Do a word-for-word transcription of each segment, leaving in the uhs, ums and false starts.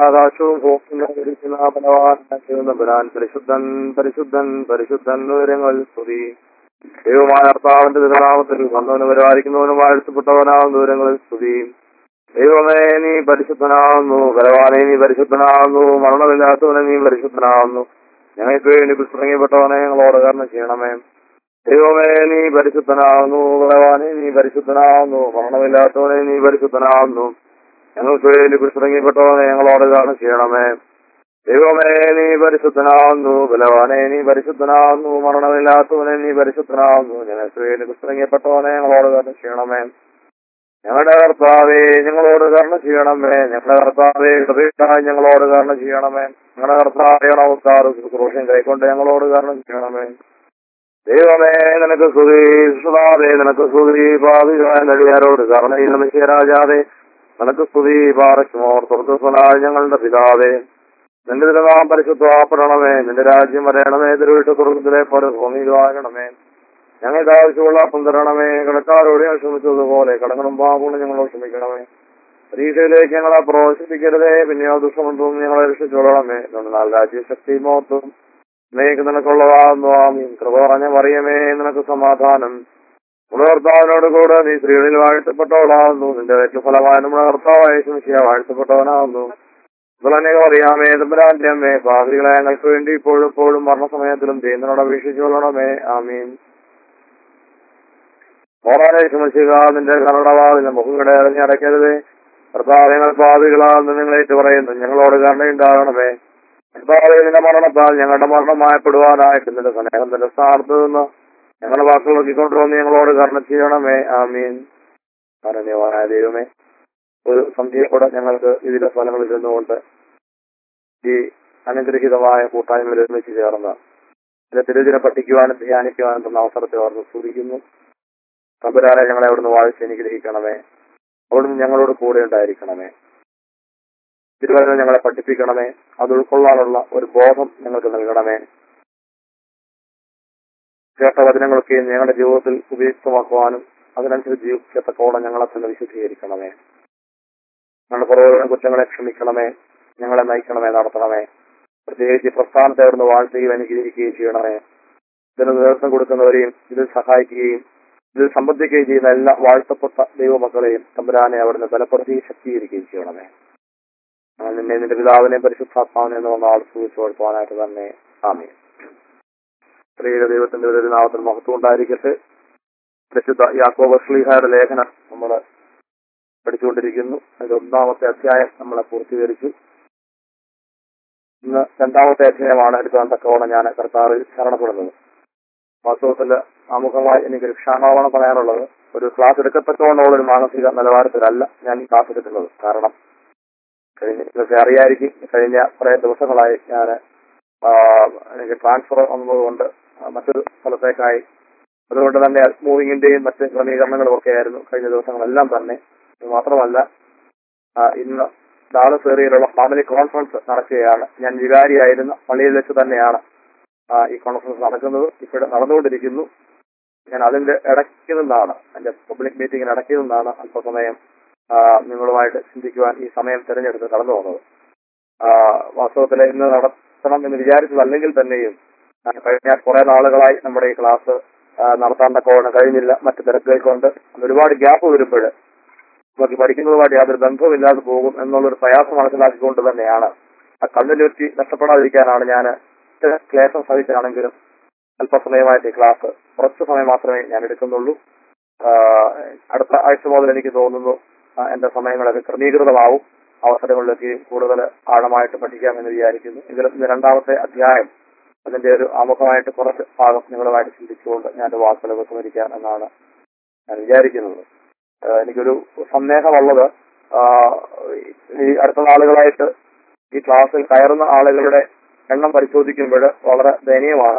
ആകാശവും ഭഗവാൻ പരിശുദ്ധൻ പരിശുദ്ധൻ പരിശുദ്ധൻ വിവരങ്ങൾ സ്തുതി. ദൈവമായ കർത്താവിന്റെ തിരുനാമത്തിൽ വന്നവനും പരിപാലിക്കുന്നവനും വാഴ്ത്തപ്പെട്ടവനാകുന്ന വിവരങ്ങളിൽ സ്തുതി. ദൈവമേ നീ പരിശുദ്ധനാകുന്നു, ഭഗവാനെ നീ പരിശുദ്ധനാകുന്നു, മരണമില്ലാത്തവനെ നീ പരിശുദ്ധനാകുന്നു. ഞങ്ങൾക്ക് വേണ്ടി പുസ്തകപ്പെട്ടവനെ ഞങ്ങളോട് കരുണ ചെയ്യണമേ. ദൈവമേ നീ പരിശുദ്ധനാകുന്നു, ഭഗവാനെ നീ പരിശുദ്ധനാകുന്നു, മരണമില്ലാത്തവനെ നീ പരിശുദ്ധനാകുന്നു. ഞങ്ങൾക്ക് വേണ്ടി പുസ്തകപ്പെട്ടവനെ ഞങ്ങളോട് കരുണ ചെയ്യണമേ. ദൈവമേ നീ പരിശുദ്ധനാകുന്നു, ബലവാനെ നീ പരിശുദ്ധനാകുന്നു, മരണമില്ലാത്തവനെ നീ പരിശുദ്ധനാകുന്നു. ഞങ്ങൾക്ക് വേണ്ടി പുസ്തകപ്പെട്ടവനെ ഞങ്ങളോട് കരുണ ചെയ്യണമേ. ഞങ്ങളുടെ കർത്താവേ ഞങ്ങളോട് കരുണ ചെയ്യണമേ. ഞങ്ങളുടെ കർത്താവേ കൃപയായി ഞങ്ങളോട് കരുണ ചെയ്യണമേ. ഞങ്ങളുടെ കർത്താവേ നമസ്കാര ശുശ്രൂഷയും കൈക്കൊണ്ട് ഞങ്ങളോട് കരുണ ചെയ്യണമേ. ദൈവമേ നിനക്ക് സ്തുതി, സുതാവേ നിനക്ക് സ്തുതി, പാപികളായ നടിയാരോട് കരുണയില്ല രാജാവേ നിനക്ക് സ്തുതി. പാറയ്ക്കുമോർ സ്വർഗ്ഗസ്ഥനായ ഞങ്ങളുടെ പിതാവേ നിന്റെ തിരുനാമം പരിശുദ്ധമാക്കണമേ. നിന്റെ രാജ്യം വരയണമേ. തിരുവിട്ട സ്വർഗ്ഗത്തിലെ പോലെ ഭൂമിയിലാകണമേ. ഞങ്ങൾക്ക് ആവശ്യമുള്ള അപ്പം തരണമേ. കടക്കാരോട് ക്ഷമിച്ചതുപോലെ കടങ്ങളും പാപങ്ങളും ഞങ്ങളോട് ക്ഷമിക്കണമേ. പരീക്ഷയിലേക്ക് ഞങ്ങളെ പ്രോത്സാഹിപ്പിക്കരുതേ, പിന്നെയോ ദുഷ്ടമൊന്നും ഞങ്ങളെ രക്ഷിച്ചോളണമേ. എന്നാൽ രാജ്യശക്തി മോത്തും നിനക്ക് നിനക്കുള്ളതാകുന്നു. ആമീൻ. കൃപ പറഞ്ഞ മറിയമേ നിനക്ക് സമാധാനം. നമ്മുടെ കർത്താവിനോട് കൂടെ നീ സ്ത്രീകളിൽ വാഴ്ത്തപ്പെട്ടവളാകുന്നു. നിന്റെ ഫലമായ നമ്മുടെ കർത്താവായ ശിഷ്യ വാഴ്ത്തപ്പെട്ടവനാകുന്നു. അനേകം അറിയാമേ തമ്പുരാന്റെ അമ്മേ, പാപികളെ ഞങ്ങൾക്ക് വേണ്ടി ഇപ്പോഴും എപ്പോഴും മരണസമയത്തിലും ദൈവത്തിനോട് അപേക്ഷിച്ചുകൊള്ളണമേ. ആമീൻ. മോറാനെ ക്ഷമിച്ചുക, നിന്റെ കരുണവാതിലെ മുഖങ്ങളെ അറിഞ്ഞടക്കരുതേ. കർത്താവേ ഞങ്ങൾ പാപികളാണെന്ന് നിങ്ങളേറ്റ് പറയുന്നു, ഞങ്ങളോട് കരുണയുണ്ടാകണമേ. കർത്താവേ നിന്റെ മരണത്താൽ ഞങ്ങളുടെ മരണമായപ്പെടുവാനായിട്ട് നിന്റെ സ്നേഹം നിന്റെ സ്ഥാനത്ത് നിന്ന് ഞങ്ങളുടെ വാക്കുകൾ നോക്കിക്കൊണ്ടുവന്ന് ഞങ്ങളോട് കരുണ ചെയ്യണമേ. ആമീൻ. കാരുണ്യവാനായ ദൈവമേ, ഒരു സന്ധ്യയിൽ കൂടെ ഞങ്ങൾക്ക് ഇതിലെ ഫലങ്ങളിൽ നിന്നുകൊണ്ട് ഈ അനുഗ്രഹീതമായ കൂട്ടായ്മയിൽ ഒരുമിച്ച് ചേർന്ന് ഇതിന്റെ തിരുദിനം പഠിക്കുവാനും ധ്യാനിക്കുവാനും തന്ന അവസരത്തെ ഓർന്ന് സ്തുതിക്കുന്നു. തമ്പുരാനെ ഞങ്ങളെ അവിടുന്ന് വാഴ്ച അനുഗ്രഹിക്കണമേ. അവിടുന്ന് ഞങ്ങളോട് കൂടെ ഉണ്ടായിരിക്കണമേ. തിരുവചനം ഞങ്ങളെ പഠിപ്പിക്കണമേ. അത് ഉൾക്കൊള്ളാനുള്ള ഒരു ബോധം ഞങ്ങൾക്ക് നൽകണമേ. കേട്ട വചനങ്ങളൊക്കെ ഞങ്ങളുടെ ജീവിതത്തിൽ ഉപയുക്തമാക്കുവാനും അതിനനുസരിച്ച് ജീവിക്കത്തക്കോളം ഞങ്ങളെ തന്നെ വിശുദ്ധീകരിക്കണമേ. ഞങ്ങളുടെ പുറകെ കുറ്റങ്ങളെ ക്ഷമിക്കണമേ. ഞങ്ങളെ നയിക്കണമേ, നടത്തണമേ. പ്രത്യേകിച്ച് പ്രസ്ഥാനത്തെ അവിടുന്ന് വാഴ്ത്തുകയും അനുഗ്രഹിക്കുകയും ചെയ്യണമേ. ഇതിന് നേതൃത്വം കൊടുക്കുന്നവരെയും ഇതിൽ സഹായിക്കുകയും ഇതിൽ സംബന്ധിക്കുകയും ചെയ്യുന്ന എല്ലാ വാഴ്ത്തപ്പെട്ട ദൈവമക്കളെയും തമ്പുരാനെ അവിടുന്ന് ബലപ്പെടുത്തി ശക്തീകരിക്കുകയും ചെയ്യണമേ. നിന്നെ നിന്റെ പിതാവിനെയും പരിശുദ്ധാത്മാവിനെ എന്ന ആൾ സൂചിച്ചു കൊടുക്കുവാനായിട്ട് തന്നെ. ആമേൻ. സ്ത്രീയുടെ ദൈവത്തിന്റെ ഒരു നാമത്തിൽ മഹത്വം ഉണ്ടായിരിക്കട്ടെ. പരിശുദ്ധ യാക്കോബ് ശ്ലീഹയുടെ ലേഖനം നമ്മൾ പഠിച്ചുകൊണ്ടിരിക്കുന്നു. അതിന്റെ ഒന്നാമത്തെ അധ്യായം നമ്മളെ പൂർത്തീകരിച്ചു. ഇന്ന് രണ്ടാമത്തെ അധ്യായമാണ് എടുക്കാൻ തക്കവണ്ണം ഞാൻ കർത്താവിൽ ശരണപ്പെടുന്നത്. വാസ്തവത്തിൽ ആമുഖമായി എനിക്കൊരു ക്ഷാമാവണം പറയാനുള്ളത്, ഒരു ക്ലാസ് എടുക്കത്തക്കവണ്ണമുള്ള ഒരു മാനസിക നിലവാരത്തിലല്ല ഞാൻ ഈ ക്ലാസ് എടുക്കുന്നത്. കാരണം കഴിഞ്ഞ ഇതൊക്കെ അറിയായിരിക്കും, കഴിഞ്ഞ കുറെ ദിവസങ്ങളായി ഞാൻ എനിക്ക് ട്രാൻസ്ഫർ വന്നതുകൊണ്ട് മറ്റൊരു സ്ഥലത്തേക്കായി, അതുകൊണ്ട് തന്നെ മൂവിങ്ങിന്റെയും മറ്റ് ക്രമീകരണങ്ങളും ഒക്കെ ആയിരുന്നു കഴിഞ്ഞ ദിവസങ്ങളെല്ലാം തന്നെ. ഇത് മാത്രമല്ല, ഇന്ന് ഡാളസ് ഏരിയയിലുള്ള ഫാമിലി കോൺഫറൻസ് നടക്കുകയാണ്. ഞാൻ വികാരിയായിരുന്ന പള്ളിയിൽ വെച്ച് തന്നെയാണ് ഈ കോൺഫറൻസ് നടക്കുന്നത്. ഇപ്പോഴും നടന്നുകൊണ്ടിരിക്കുന്നു. ഞാൻ അതിന്റെ ഇടയ്ക്ക് നിന്നാണ്, എന്റെ പബ്ലിക് മീറ്റിംഗിന് ഇടയ്ക്ക് നിന്നാണ് അല്പസമയം നിങ്ങളുമായിട്ട് ചിന്തിക്കുവാൻ ഈ സമയം തിരഞ്ഞെടുത്ത് കടന്നു വന്നത്. വാസ്തവത്തിൽ ഇന്ന് നടത്തണം എന്ന് വിചാരിച്ചതല്ലെങ്കിൽ തന്നെയും കഴിഞ്ഞ കുറെ നാളുകളായി നമ്മുടെ ഈ ക്ലാസ് നടത്താൻ തക്കവണ്ണം കഴിഞ്ഞില്ല. മറ്റു തിരക്കുകൾ കൊണ്ട് ഒരുപാട് ഗ്യാപ്പ് വരുമ്പോൾ നമുക്ക് പഠിക്കുന്നതുമായിട്ട് യാതൊരു ബന്ധവുമില്ലാതെ പോകും എന്നുള്ളൊരു പ്രയാസം മനസ്സിലാക്കിക്കൊണ്ട് തന്നെയാണ്, ആ കണ്ടിന്യൂറ്റി നഷ്ടപ്പെടാതിരിക്കാനാണ് ഞാൻ ക്ലേശം സഹിച്ചാണെങ്കിലും അല്പസമയമായിട്ട് ഈ ക്ലാസ് കുറച്ചു സമയം മാത്രമേ ഞാൻ എടുക്കുന്നുള്ളൂ. അടുത്ത ആഴ്ച മുതൽ എനിക്ക് തോന്നുന്നു എന്റെ സമയങ്ങളൊക്കെ ക്രമീകൃതമാവും. അവസരങ്ങളിലേക്ക് കൂടുതൽ ആഴമായിട്ട് പഠിക്കാമെന്ന് വിചാരിക്കുന്നു. എങ്കിലും ഇന്ന് രണ്ടാമത്തെ അധ്യായം അതിന്റെ ഒരു ആമുഖമായിട്ട് കുറച്ച് ഭാഗം നിങ്ങളുമായിട്ട് ചിന്തിച്ചുകൊണ്ട് ഞാൻ വാക്കുകൾ ഉപസംഹരിക്കാം എന്നാണ് ഞാൻ വിചാരിക്കുന്നത്. എനിക്കൊരു സന്ദേഹമുള്ളത്, ഈ അടുത്ത നാളുകളായിട്ട് ഈ ക്ലാസ്സിൽ കയറുന്ന ആളുകളുടെ എണ്ണം പരിശോധിക്കുമ്പോൾ വളരെ ദയനീയമാണ്.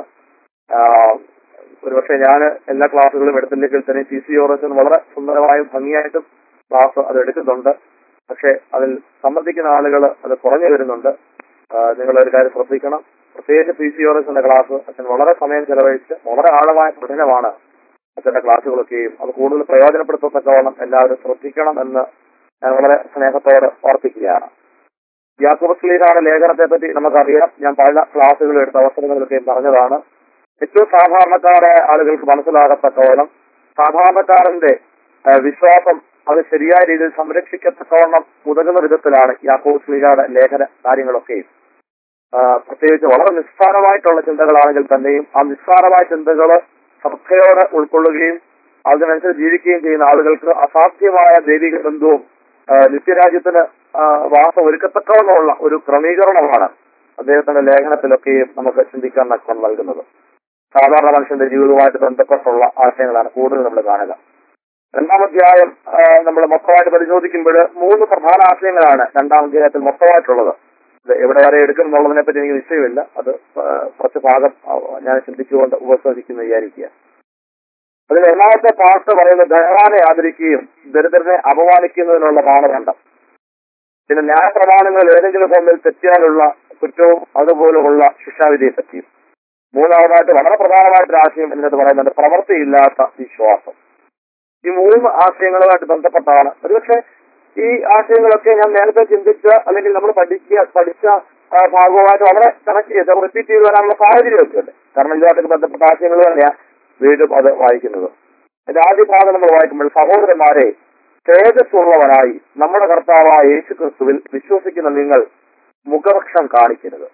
ഒരുപക്ഷെ ഞാൻ എല്ലാ ക്ലാസ്സുകളും എടുത്തില്ലെങ്കിൽ തന്നെ സി സി ഓറസിൽ വളരെ സുന്ദരമായും ഭംഗിയായിട്ടും ക്ലാസ് അത് എടുക്കുന്നുണ്ട്. പക്ഷെ അതിൽ സംബന്ധിക്കുന്ന ആളുകൾ അത് കുറഞ്ഞു വരുന്നുണ്ട്. നിങ്ങളൊരു കാര്യം ശ്രദ്ധിക്കണം. പ്രത്യേകിച്ച് പി സി ഓറസിന്റെ ക്ലാസ് അച്ഛൻ വളരെ സമയം ചെലവഴിച്ച് വളരെ ആഴമായ പഠനമാണ് അച്ഛന്റെ ക്ലാസ്സുകളൊക്കെയും. അത് കൂടുതൽ പ്രയോജനപ്പെടുത്തത്തക്കവണ്ണം എല്ലാവരും ശ്രദ്ധിക്കണം എന്ന് ഞാൻ വളരെ സ്നേഹത്തോടെ ഓർപ്പിക്കുകയാണ്. യാക്കോബ് ശ്ലീഹയുടെ ലേഖനത്തെ പറ്റി നമുക്കറിയാം. ഞാൻ പല ക്ലാസ്സുകൾ എടുത്ത അവസരങ്ങളിലൊക്കെ പറഞ്ഞതാണ്. ഏറ്റവും സാധാരണക്കാരായ ആളുകൾക്ക് മനസ്സിലാകത്തക്കവണ്ണം സാധാരണക്കാരന്റെ വിശ്വാസം അത് ശരിയായ രീതിയിൽ സംരക്ഷിക്കത്തക്കവണ്ണം ഉതകുന്ന വിധത്തിലാണ് യാക്കോബ് ശ്ലീഹയുടെ ലേഖന കാര്യങ്ങളൊക്കെയും. പ്രത്യേകിച്ച് വളരെ നിസ്സാരമായിട്ടുള്ള ചിന്തകളാണെങ്കിൽ തന്നെയും ആ നിസ്സാരമായ ചിന്തകൾ ശ്രദ്ധയോടെ ഉൾക്കൊള്ളുകയും അതിനനുസരിച്ച് ജീവിക്കുകയും ചെയ്യുന്ന ആളുകൾക്ക് അസാധ്യമായ ദൈവിക ബന്ധവും നിത്യരാജ്യത്തിന് വാസം ഒരുക്കത്തക്കവണ്ണമുള്ള ഒരു ക്രമീകരണമാണ് അദ്ദേഹത്തിന്റെ ലേഖനത്തിലൊക്കെയും നമുക്ക് ചിന്തിക്കാൻ നഷ്ടം നൽകുന്നത്. സാധാരണ മനുഷ്യന്റെ ജീവിതവുമായിട്ട് ബന്ധപ്പെട്ടുള്ള ആശയങ്ങളാണ് കൂടുതൽ നമ്മൾ കാണുക. രണ്ടാം അധ്യായം നമ്മൾ മൊത്തമായിട്ട് പരിശോധിക്കുമ്പോൾ മൂന്ന് പ്രധാന ആശയങ്ങളാണ് രണ്ടാം അധ്യായത്തിൽ മൊത്തമായിട്ടുള്ളത്. എവിടെ വരെ എടുക്കും എന്നുള്ളതിനെ പറ്റി എനിക്ക് നിശ്ചയമില്ല. അത് കുറച്ച് ഭാഗം ഞാൻ ചിന്തിച്ചുകൊണ്ട് ഉപസംഹരിക്കുന്നു വിചാരിക്കുക. അതിൽ ഒന്നാമത്തെ പാർട്ട് പറയുന്നത് ധനവാനെ ആദരിക്കുകയും ദരിദ്രനെ അപമാനിക്കുന്നതിനുള്ള മാനദണ്ഡം. പിന്നെ ന്യായപ്രമാണങ്ങളിൽ ഏതെങ്കിലും ഫോമിൽ തെറ്റിയാലുള്ള കുറ്റവും അതുപോലുള്ള ശിക്ഷാവിധിയെ പറ്റിയും. മൂന്നാമതായിട്ട് വളരെ പ്രധാനമായിട്ടൊരു ആശയം എന്നിട്ട് പറയുന്നത് പ്രവൃത്തിയില്ലാത്ത വിശ്വാസം. ഈ മൂന്ന് ആശയങ്ങളുമായിട്ട് ബന്ധപ്പെട്ടാണ്. ഒരുപക്ഷെ ഈ ആശയങ്ങളൊക്കെ ഞാൻ നേരത്തെ ചിന്തിച്ച അല്ലെങ്കിൽ നമ്മൾ പഠിക്കുക പഠിച്ച ഭാഗവുമായിട്ട് വളരെ കണക്ട് ചെയ്ത് റിപ്പീറ്റ് ചെയ്ത് വരാനുള്ള സാഹചര്യമൊക്കെ ഉണ്ട്. കാരണം ഇതുമായിട്ട് ബന്ധപ്പെട്ട ആശയങ്ങൾ തന്നെയാണ് വീണ്ടും അത് വായിക്കുന്നത്. അതിന്റെ ആദ്യ ഭാഗം നമ്മൾ വായിക്കുമ്പോൾ സഹോദരന്മാരെ തേജസ്സുള്ളവനായി നമ്മുടെ കർത്താവായ യേശു ക്രിസ്തുവിൽ വിശ്വസിക്കുന്ന നിങ്ങൾ മുഖപക്ഷം കാണിക്കരുത്.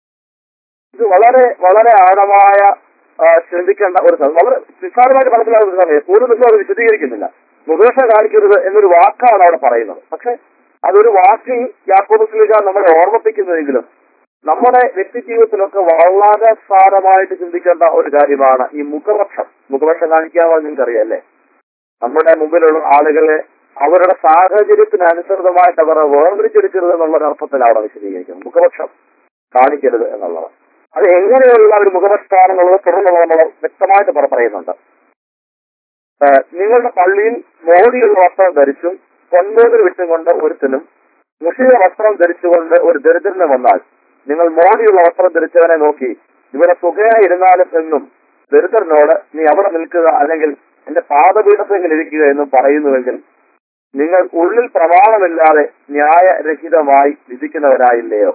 ഇത് വളരെ വളരെ ആഴമായ ചിന്തിക്കേണ്ട ഒരു വളരെ നിസ്സാരമായിട്ട് മനസ്സിലാക്കുന്ന സമയം കൂടുതലൊന്നും അത് വിശദീകരിക്കുന്നില്ല. മുഖപക്ഷം കാണിക്കരുത് എന്നൊരു വാക്കാണ് അവിടെ പറയുന്നത്. പക്ഷെ അതൊരു വാക്കിൽ യാക്കോബ് ശ്ലീഹ നമ്മളെ ഓർമ്മിപ്പിക്കുന്നതെങ്കിലും നമ്മുടെ വ്യക്തി ജീവിതത്തിലൊക്കെ വളരെ സാരമായിട്ട് ചിന്തിക്കേണ്ട ഒരു കാര്യമാണ് ഈ മുഖപക്ഷം. മുഖപക്ഷം കാണിക്കാമെന്ന് നിങ്ങൾക്കറിയാം അല്ലേ? നമ്മുടെ മുമ്പിലുള്ള ആളുകളെ അവരുടെ സാഹചര്യത്തിനനുസൃതമായിട്ട് അവരെ വേർതിരിച്ചെടുക്കരുത് എന്നുള്ളൊരു അർത്ഥത്തിൽ അവിടെ വിശദീകരിക്കുന്നു. മുഖപക്ഷം കാണിക്കരുത് എന്നുള്ളത് അത് എങ്ങനെയുള്ള ഒരു മുഖപക്ഷമാണെന്നുള്ളത് തുടർന്നുള്ള നമ്മൾ വ്യക്തമായിട്ട് പറയുന്നുണ്ട്. നിങ്ങളുടെ പള്ളിയിൽ മോടിയുള്ള വസ്ത്രം ധരിച്ചും പൊൻമോതിൽ വിട്ടുകൊണ്ട് ഒരുത്തനും മുഷിയ വസ്ത്രം ധരിച്ചുകൊണ്ട് ഒരു ദരിദ്രന് വന്നാൽ നിങ്ങൾ മോടിയുള്ള വസ്ത്രം ധരിച്ചവനെ നോക്കി ഇവിടെ സുഖയായി ഇരുന്നാലും എന്നും ദരിദ്രനോട് നീ അവിടെ നിൽക്കുക അല്ലെങ്കിൽ എന്റെ പാദപീഠത്തെങ്കിൽ ഇരിക്കുക എന്നും പറയുന്നുവെങ്കിൽ നിങ്ങൾ ഉള്ളിൽ പ്രമാണമില്ലാതെ ന്യായരഹിതമായി വിധിക്കുന്നവരായില്ലയോ?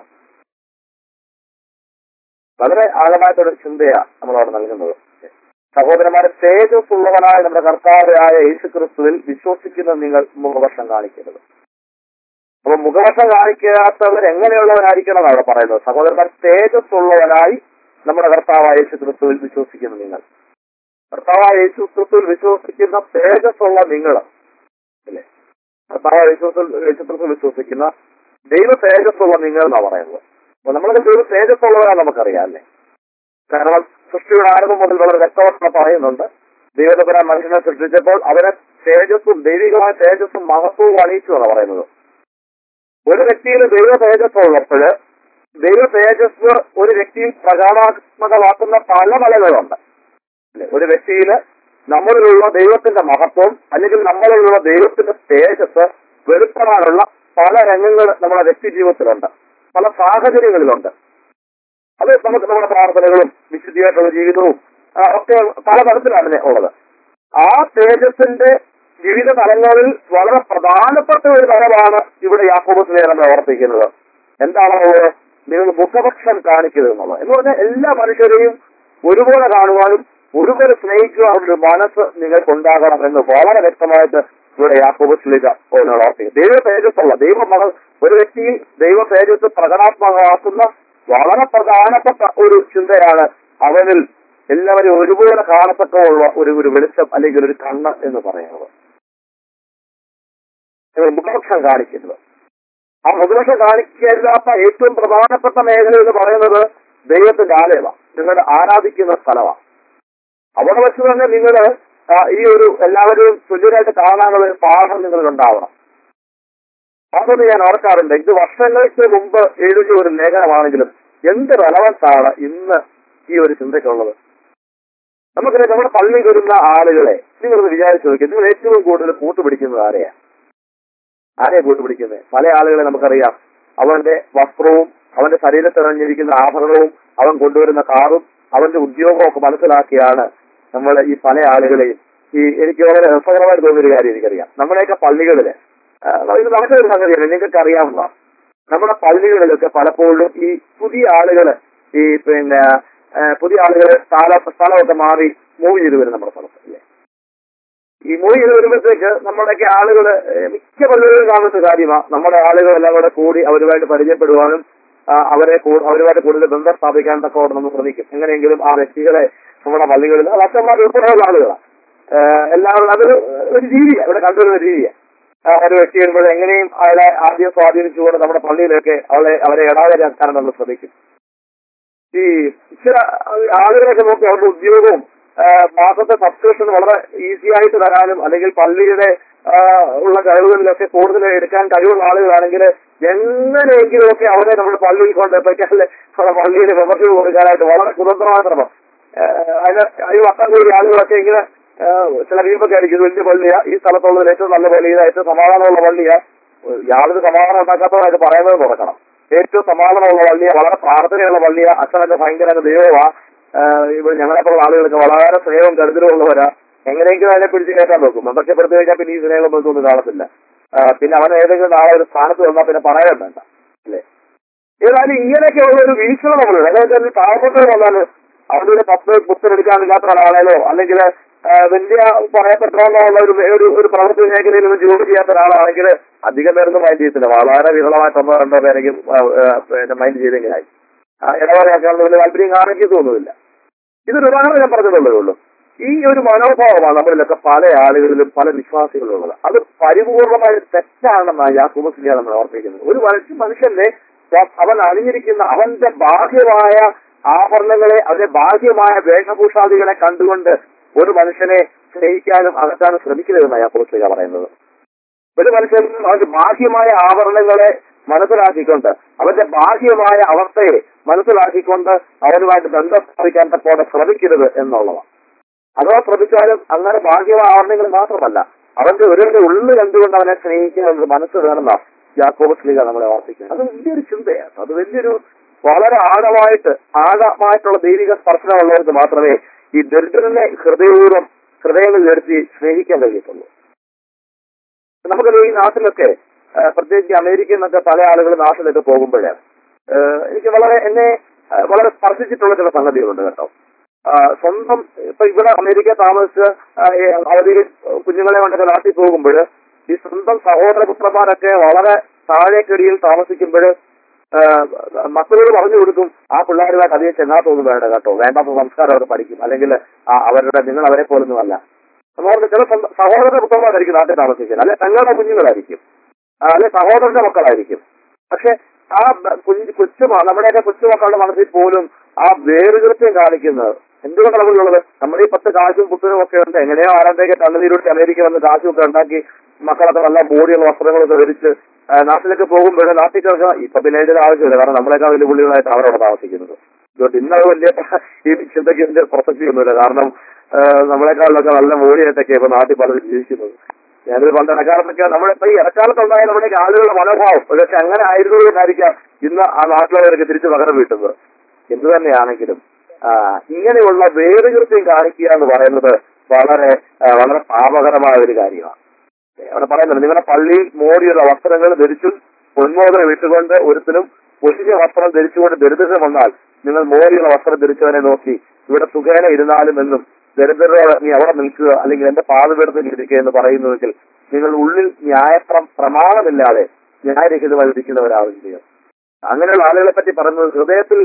വളരെ ആഴമായിട്ടൊരു ചിന്തയാണ് നമ്മളവിടെ നൽകുന്നത്. സഹോദരന്മാരെ തേജസ് ഉള്ളവനായ നമ്മുടെ കർത്താവായ യേശു ക്രിസ്തുവിൽ വിശ്വസിക്കുന്ന നിങ്ങൾ മുഖപക്ഷം കാണിക്കരുത്. അപ്പൊ മുഖപക്ഷം കാണിക്കാത്തവർ എങ്ങനെയുള്ളവരായിരിക്കണം എന്നാണ് പറയുന്നത്. സഹോദരന്മാർ തേജസ് ഉള്ളവനായി നമ്മുടെ കർത്താവായ യേശു ക്രിസ്തുവിൽ വിശ്വസിക്കുന്ന നിങ്ങൾ. കർത്താവായ യേശു ക്രിസ്തുവിൽ വിശ്വസിക്കുന്ന തേജസ്സുള്ള നിങ്ങൾ അല്ലേ? കർത്താവായ യേശു യേശു ക്രിസ്തു വിശ്വസിക്കുന്ന ദൈവ തേജസ്സുള്ള നിങ്ങൾ എന്നാണ് പറയുന്നത്. അപ്പൊ നമ്മളൊക്കെ ദൈവ തേജസ്സുള്ളവരാണ് നമുക്കറിയാം അല്ലേ? കാരണം സൃഷ്ടിയുടെ ആരംഭം മുതൽ വളരെ വ്യക്തമായിട്ട് പറയുന്നുണ്ട്. ദൈവതപുരാൻ മനുഷ്യനെ സൃഷ്ടിച്ചപ്പോൾ അവരെ തേജസ്സും ദൈവികമായ തേജസ്സും മഹത്വവും അണിയിച്ചു എന്നാണ് പറയുന്നത്. ഒരു വ്യക്തിയിൽ ദൈവ തേജസ് ഉള്ളപ്പോൾ ദൈവ തേജസ് ഒരു വ്യക്തിയിൽ പ്രകാശാത്മകമാക്കുന്ന പല പലകളുണ്ട്. ഒരു വ്യക്തിയിൽ നമ്മളിലുള്ള ദൈവത്തിന്റെ മഹത്വം അല്ലെങ്കിൽ നമ്മളിലുള്ള ദൈവത്തിന്റെ തേജസ് വെളിപ്പെടാനുള്ള പല രംഗങ്ങൾ നമ്മുടെ വ്യക്തി ജീവിതത്തിലുണ്ട്, പല സാഹചര്യങ്ങളിലുണ്ട്. അത് നമുക്ക് നമ്മുടെ പ്രാർത്ഥനകളും വിശുദ്ധിയായിട്ടുള്ള ജീവിതവും ഒക്കെ പല തരത്തിലാണ് ഉള്ളത്. ആ തേജസ്സിന്റെ വിവിധ തലങ്ങളിൽ വളരെ പ്രധാനപ്പെട്ട ഒരു തലമാണ് ഇവിടെ യാക്കോബ് ശ്ലീഹ ഓർപ്പിക്കുന്നത്. എന്താണുള്ളത്? നിങ്ങൾ മുഖപക്ഷം കാണിക്കരുത് എന്നുള്ളത്. എന്ന് പറഞ്ഞാൽ എല്ലാ മനുഷ്യരെയും ഒരുപോലെ കാണുവാനും ഒരുപോലെ സ്നേഹിക്കുവാനുള്ള ഒരു മനസ്സ് നിങ്ങൾക്കുണ്ടാകണം എന്ന് വളരെ വ്യക്തമായിട്ട് ഇവിടെ യാക്കോബ് ശ്ലീഹ ഓർപ്പിക്കും. ദൈവ തേജസ്സുള്ള ദൈവ മകൾ ഒരു വ്യക്തിയിൽ ദൈവ തേജസ് പ്രകടാത്മകമാക്കുന്ന വളരെ പ്രധാനപ്പെട്ട ഒരു ചിന്തയാണ് അവനിൽ എല്ലാവരും ഒരുപോലെ കാണത്തക്കമുള്ള ഒരു ഒരു വെളിച്ചം അല്ലെങ്കിൽ ഒരു കണ്ണ് എന്ന് പറയുന്നത്. മുഖപക്ഷം കാണിക്കുന്നത്. ആ മുഖപക്ഷം കാണിക്കാത്ത ഏറ്റവും പ്രധാനപ്പെട്ട മേഖല എന്ന് പറയുന്നത് ദൈവത്തിന്റെ ആലയമാണ്, നിങ്ങൾ ആരാധിക്കുന്ന സ്ഥലമാണ്. അവിടെ വെച്ച് തന്നെ നിങ്ങൾ ഈ ഒരു എല്ലാവരും തുല്യരായിട്ട് കാണാനുള്ള ഒരു പാഠം നിങ്ങൾക്കുണ്ടാവണം. അതൊന്ന് ഞാൻ ഓർക്കാറുണ്ട്. ഇത് വർഷങ്ങൾക്ക് മുമ്പ് എഴുതിയ ഒരു ലേഖനമാണെങ്കിലും എന്ത് റെലവൻസ് ആണ് ഇന്ന് ഈ ഒരു ചിന്തയ്ക്കുള്ളത്. നമുക്കറിയാം, നമ്മുടെ പള്ളി വരുന്ന ആളുകളെ നിങ്ങളൊന്ന് വിചാരിച്ചു നോക്കി, നിങ്ങൾ ഏറ്റവും കൂടുതൽ കൂട്ടുപിടിക്കുന്നത് ആരെയാ? ആരെയാ കൂട്ടുപിടിക്കുന്നത്? പല ആളുകളെ നമുക്കറിയാം. അവന്റെ വസ്ത്രവും അവന്റെ ശരീരത്തിറങ്ങിയിരിക്കുന്ന ആഭരണവും അവൻ കൊണ്ടുവരുന്ന കാറും അവന്റെ ഉദ്യോഗവും ഒക്കെ മനസ്സിലാക്കിയാണ് നമ്മൾ ഈ പല ആളുകളെയും ഈ എനിക്ക് വളരെ രസകരമായി തോന്നിയൊരു കാര്യം എനിക്കറിയാം. നമ്മുടെയൊക്കെ പള്ളികളില് ഇത് നടക്കുന്ന ഒരു സംഗതിയാണ്, നിങ്ങൾക്കറിയാവുന്ന നമ്മുടെ പള്ളികളിലൊക്കെ പലപ്പോഴും ഈ പുതിയ ആളുകള് ഈ പിന്നെ പുതിയ ആളുകൾ സ്ഥല സ്ഥലമൊക്കെ മാറി മൂവ് ചെയ്ത് വരും നമ്മുടെ സ്ഥലത്ത് അല്ലേ. ഈ മൂവ് ചെയ്ത് വരുമ്പോഴത്തേക്ക് നമ്മുടെയൊക്കെ ആളുകള് മിക്ക പള്ളികളിലും കാണുന്ന കാര്യമാണ്. നമ്മുടെ ആളുകളെല്ലാം കൂടെ കൂടി അവരുമായിട്ട് പരിചയപ്പെടുവാനും അവരെ അവരുമായിട്ട് കൂടുതൽ ബന്ധം സ്ഥാപിക്കാൻ തക്കോടെ നമ്മൾ ശ്രമിക്കും. എങ്ങനെയെങ്കിലും ആ വ്യക്തികളെ നമ്മുടെ പള്ളികളിൽ അത് അച്ഛന്മാർ ഉൾപ്പെടെയുള്ള ആളുകളാണ് എല്ലാവരും. അതൊരു ഒരു രീതിയാണ്, ഇവിടെ കണ്ടുവരുന്ന രീതിയാണ്. ഒരു വ്യക്തി വരുമ്പോൾ എങ്ങനെയും അയാളെ ആദ്യം സ്വാധീനിച്ചുകൊണ്ട് നമ്മുടെ പള്ളിയിലൊക്കെ അവളെ അവരെ ഇടാതെയാക്കാൻ നമ്മൾ ശ്രമിക്കും. ഈ ചില ആളുകളൊക്കെ നോക്കി അവരുടെ ഉദ്യോഗവും മാസത്തെ സബ്സ്ക്രിപ്ഷൻ വളരെ ഈസി ആയിട്ട് തരാനും അല്ലെങ്കിൽ പള്ളിയുടെ ഉള്ള കഴിവുകളിലൊക്കെ കൂടുതൽ എടുക്കാൻ കഴിവുള്ള ആളുകളാണെങ്കിൽ എങ്ങനെയെങ്കിലും ഒക്കെ അവരെ നമ്മൾ പള്ളിയിൽ കൊണ്ടെത്തിക്കാൻ നമ്മുടെ പള്ളിയിൽ മെമ്പർഷിപ്പ് കൊടുക്കാനായിട്ട് വളരെ കുതന്ത്രമായ ശ്രമം. അതിന് ഈ വട്ടം കൂടി ആളുകളൊക്കെ ഇങ്ങനെ ചില വീമ്പൊക്കെ ആയിരിക്കും. വലിയ പള്ളിയാ, ഈ സ്ഥലത്തുള്ളത് ഏറ്റവും നല്ല പള്ളിയാ, ഏറ്റവും സമാധാനമുള്ള പള്ളിയാ, യാതൊരു സമാധാനം ഉണ്ടാക്കാത്തവരായിട്ട് പറയുന്നത് തുറക്കണം. ഏറ്റവും സമാധാനമുള്ള പള്ളിയാ, വളരെ പ്രാർത്ഥനയുള്ള പള്ളിയാ, അച്ഛനൊക്കെ ഭയങ്കര ദൈവമാ, ഇവിടെ ഞങ്ങളെപ്പോലുള്ള ആളുകൾക്ക് വളരെ സ്നേഹവും കരുതലും ഉള്ളവരാ, എങ്ങനെയെങ്കിലും അതിനെ പിടിച്ച് കയറ്റാൻ നോക്കും. മെമ്പർഷിപ്പ് എടുത്തു കഴിഞ്ഞാൽ പിന്നെ ഈ സ്നേഹം ഒന്നും കാണത്തില്ല. പിന്നെ അവൻ ഏതെങ്കിലും നാളെ ഒരു സ്ഥാനത്ത് വന്നാൽ പിന്നെ പറയാൻ വേണ്ട അല്ലേ. ഏതായാലും ഇങ്ങനെയൊക്കെ ഉള്ള ഒരു വീക്ഷണം നമ്മളുണ്ട്. അതായത് പാവപ്പെട്ടവർ വന്നാല് അവരുടെ പത്ത് പുസ്തകം ഒരാളായാലോ അല്ലെങ്കിൽ വലിയ പറയപ്പെട്ടോന്നുള്ള ഒരു ഒരു പ്രവൃത്തി മേഖലയിൽ ഒന്നും ജോലി ചെയ്യാത്ത ഒരാളാണെങ്കിൽ അധികം പേരൊന്നും മൈൻഡ് ചെയ്യത്തില്ല. വളരെ വിരളമായിട്ട് ഒന്നോ രണ്ടോ പേരെങ്കിലും മൈൻഡ് ചെയ്തെങ്കിലായി. ഇടവരെയാക്കാനുള്ള വലിയ താല്പര്യം കാണിക്ക് തോന്നുന്നില്ല. ഇതൊരു ഉദാഹരണം ഞാൻ പറഞ്ഞതല്ലേ ഉള്ളൂ. ഈ ഒരു മനോഭാവമാണ് നമ്മളിലൊക്കെ പല ആളുകളിലും പല വിശ്വാസികളുള്ളത്. അത് പരിപൂർണമായി തെറ്റാണെന്നാണ് യാക്കോബ് ശ്ലീഹ നമ്മൾ ഓർമ്മിക്കുന്നത്. ഒരു മനുഷ്യന്റെ അവൻ അണിഞ്ഞിരിക്കുന്ന അവന്റെ ബാഹ്യമായ ആഭരണങ്ങളെ, അവന്റെ ബാഹ്യമായ വേഷഭൂഷാദികളെ കണ്ടുകൊണ്ട് ഒരു മനുഷ്യനെ സ്നേഹിക്കാനും അകറ്റാനും ശ്രമിക്കരുതെന്നാണ് യാക്കോബ് ശ്ലീഹ പറയുന്നത്. ഒരു മനുഷ്യനും അവന്റെ ബാഹ്യമായ ആഭരണങ്ങളെ മനസ്സിലാക്കിക്കൊണ്ട് അവന്റെ ബാഹ്യമായ അവസ്ഥയെ മനസ്സിലാക്കിക്കൊണ്ട് അവനുമായിട്ട് ബന്ധം സ്ഥാപിക്കാൻ തക്കോടെ ശ്രമിക്കരുത് എന്നുള്ളതാണ്. അഥവാ ശ്രമിച്ചാലും അങ്ങനെ ബാഹ്യമായ ആവരണങ്ങൾ മാത്രമല്ല, അവന്റെ ഒരുവന്റെ ഉള്ളിൽ കണ്ടുകൊണ്ട് അവനെ സ്നേഹിക്കുന്ന മനസ്സ് വേണമെന്നാണ് യാക്കോബ് ശ്ലീഹ നമ്മളെ ഓർപ്പിക്കുന്നത്. അത് വലിയൊരു ചിന്തയാണ്. അത് വലിയൊരു വളരെ ആഴമായിട്ട് ആഴമായിട്ടുള്ള ദൈവിക സ്പർശനമുള്ളവർക്ക് മാത്രമേ ഈ ദരിദ്രനെ ഹൃദയപൂർവ്വം ഹൃദയങ്ങളിൽ നിർത്തി സ്നേഹിക്കാൻ കഴിയത്തുള്ളൂ. നമുക്കത് ഈ നാട്ടിലൊക്കെ പ്രത്യേകിച്ച് അമേരിക്കയിൽ നിന്നൊക്കെ പല ആളുകൾ നാട്ടിലൊക്കെ പോകുമ്പോഴേ എനിക്ക് വളരെ എന്നെ വളരെ സ്പർശിച്ചിട്ടുള്ള ചില സംഗതികളുണ്ട് കേട്ടോ. സ്വന്തം ഇപ്പൊ ഇവിടെ അമേരിക്ക താമസിച്ച് അവധിയിൽ കുഞ്ഞുങ്ങളെ കൊണ്ടൊക്കെ നാട്ടിൽ പോകുമ്പോൾ ഈ സ്വന്തം സഹോദരപുത്രന്മാരൊക്കെ വളരെ താഴേക്കടിയിൽ താമസിക്കുമ്പോൾ മക്കളോട് പറഞ്ഞു കൊടുക്കും, ആ പിള്ളേരുമായിട്ട് അധികം ചെന്നാത്തൊന്നും വേണ്ട കേട്ടോ, വേണ്ടാത്ത സംസ്കാരം അവർ പഠിക്കും, അല്ലെങ്കിൽ അവരുടെ നിങ്ങൾ അവരെ പോലൊന്നും അല്ല. നമ്മുടെ ചില സഹോദര പുത്രന്മാരായിരിക്കും നാട്ടിൽ താമസിക്കുന്നത്, അല്ലെ തങ്ങളുടെ കുഞ്ഞുങ്ങളായിരിക്കും, അല്ലെ സഹോദരന്റെ മക്കളായിരിക്കും. പക്ഷെ ആ കുഞ്ഞു കൊച്ചു നമ്മുടെയൊക്കെ കൊച്ചുമക്കളുടെ മനസ്സിൽ പോലും ആ വേറുകൃത്യം കാണിക്കുന്നത് എന്തുകൊണ്ടാണ് നമുക്കുള്ളത്? നമ്മുടെ ഈ പത്ത് കാശും പുത്തനും ഒക്കെ ഉണ്ട്, എങ്ങനെയോ ആരാണ്ടേക്ക് കണ്ണുനീരോട്ട് അമേരിക്ക വന്ന് കാശും ഒക്കെ ഉണ്ടാക്കി മക്കളൊക്കെ നല്ല ബോഡിയുള്ള വസ്ത്രങ്ങളൊക്കെ ധരിച്ച് നാട്ടിലേക്ക് പോകുമ്പോൾ നാട്ടിൽ കിടക്കുക ഇപ്പൊ പിന്നെ ഇതിന്റെ ആവശ്യമില്ല, കാരണം നമ്മളെക്കാൾ വലിയ പുള്ളികളായിട്ട് അവരവിടെ താമസിക്കുന്നത്. ഇതുകൊണ്ട് ഇന്നത് വലിയ ഈ ചിന്തയ്ക്ക് ഇതിന്റെ പ്രസക്തി ഒന്നുമില്ല, കാരണം നമ്മളെക്കാളിലൊക്കെ നല്ല ബോഡിയായിട്ടൊക്കെ ഇപ്പൊ നാട്ടിൽ പലരും ജീവിക്കുന്നത്. ഞാനൊരു പണ്ട് ഇടക്കാലത്തൊക്കെ നമ്മളിപ്പോ ഈ ഇടക്കാലത്തുണ്ടായ നമ്മുടെ ആളുകളുടെ മനോഭാവം പക്ഷെ അങ്ങനെ ആയിരുന്നു എന്നായിരിക്കാം ഇന്ന് ആ നാട്ടിലുള്ളവരൊക്കെ തിരിച്ചു പകരം വീട്ടുന്നത്. എന്തു തന്നെയാണെങ്കിലും ഇങ്ങനെയുള്ള വേറുകൃത്യം കാണിക്കുക എന്ന് പറയുന്നത് വളരെ വളരെ പാപകരമായ ഒരു കാര്യമാണ്. അവിടെ പറയുന്നത് നിങ്ങളുടെ പള്ളിയിൽ മോടിയുള്ള വസ്ത്രങ്ങൾ ധരിച്ചും പൊന്മോദനം ഇട്ടുകൊണ്ട് ഒരുത്തിനും പൊതിഞ്ഞ വസ്ത്രം ധരിച്ചുകൊണ്ട് ദരിദ്രം വന്നാൽ നിങ്ങൾ മോടിയുള്ള വസ്ത്രം ധരിച്ചവനെ നോക്കി ഇവിടെ സുഖേന ഇരുന്നാലും എന്നും ദരിദ്രരോട് നീ അവിടെ നിൽക്കുക അല്ലെങ്കിൽ എന്റെ പാതപീഠത്തിൽ ഇരിക്കുക എന്ന് പറയുന്നുവെങ്കിൽ നിങ്ങൾ ഉള്ളിൽ ന്യായപ്ര പ്രമാണമില്ലാതെ ന്യായരഹിതമായി ഇരിക്കുന്നവരാവുകയും. അങ്ങനെയുള്ള ആളുകളെ പറ്റി പറയുന്നത് ഹൃദയത്തിൽ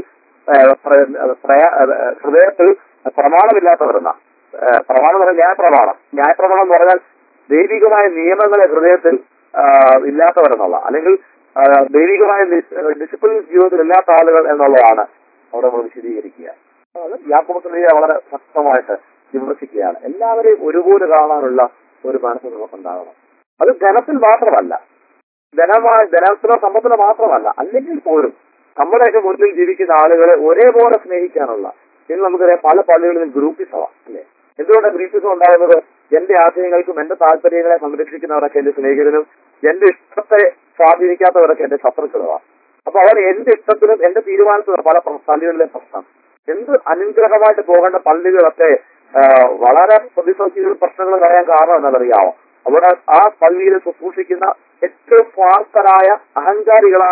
ഹൃദയത്തിൽ പ്രമാണമില്ലാത്തവരെന്ന പ്രമാണം എന്ന് പറഞ്ഞാൽ ന്യായപ്രമാണം. ന്യായപ്രമാണം എന്ന് പറഞ്ഞാൽ ദൈവികമായ നിയമങ്ങളെ ഹൃദയത്തിൽ ഇല്ലാത്തവരെന്നുള്ള അല്ലെങ്കിൽ ദൈവികമായ ഡിസിപ്ലിൻ ജീവിതത്തിൽ ഇല്ലാത്ത ആളുകൾ എന്നുള്ളതാണ് അവിടെ നമ്മൾ വിശദീകരിക്കുക. യാക്കോബ് ശ്ലീഹ വളരെ ശക്തമായിട്ട് വിമർശിക്കുകയാണ്. എല്ലാവരെയും ഒരുപോലെ കാണാനുള്ള ഒരു മനസ്സ് നമുക്കുണ്ടാകണം. അത് ധനത്തിൽ മാത്രമല്ല, ധനമായ ധനത്തിനോ സമ്പത്തിനോ മാത്രമല്ല, അല്ലെങ്കിൽ പോലും നമ്മുടെയൊക്കെ മുന്നിൽ ജീവിക്കുന്ന ആളുകളെ ഒരേപോലെ സ്നേഹിക്കാനുള്ള ഇന്ന് നമുക്കറിയാം പല പള്ളികളിലും ഗ്രൂപ്പിസമാണ് അല്ലെ. എന്തുകൊണ്ടാണ് ഗ്രൂപ്പിസം ഉണ്ടാകുന്നത്? എന്റെ ആശയങ്ങൾക്കും എന്റെ താല്പര്യങ്ങളെ സംരക്ഷിക്കുന്നവരൊക്കെ എന്റെ സ്നേഹിതനും എന്റെ ഇഷ്ടത്തെ സ്വാധീനിക്കാത്തവരൊക്കെ എന്റെ ശത്രുക്കളുമാണ്. അപ്പൊ അവർ എന്റെ ഇഷ്ടത്തിനും എന്റെ തീരുമാനത്തിനും പല പള്ളികളിലെ പ്രശ്നം എന്ത് അനുഗ്രഹമായിട്ട് പോകേണ്ട പള്ളികളൊക്കെ വളരെ പ്രതിസന്ധികളും പ്രശ്നങ്ങളും പറയാൻ കാരണം എന്നറിയാമോ? അവിടെ ആ പള്ളിയിൽ ശുശ്രൂഷിക്കുന്ന ഏറ്റവും സ്വാർത്ഥരായ അഹങ്കാരികളായ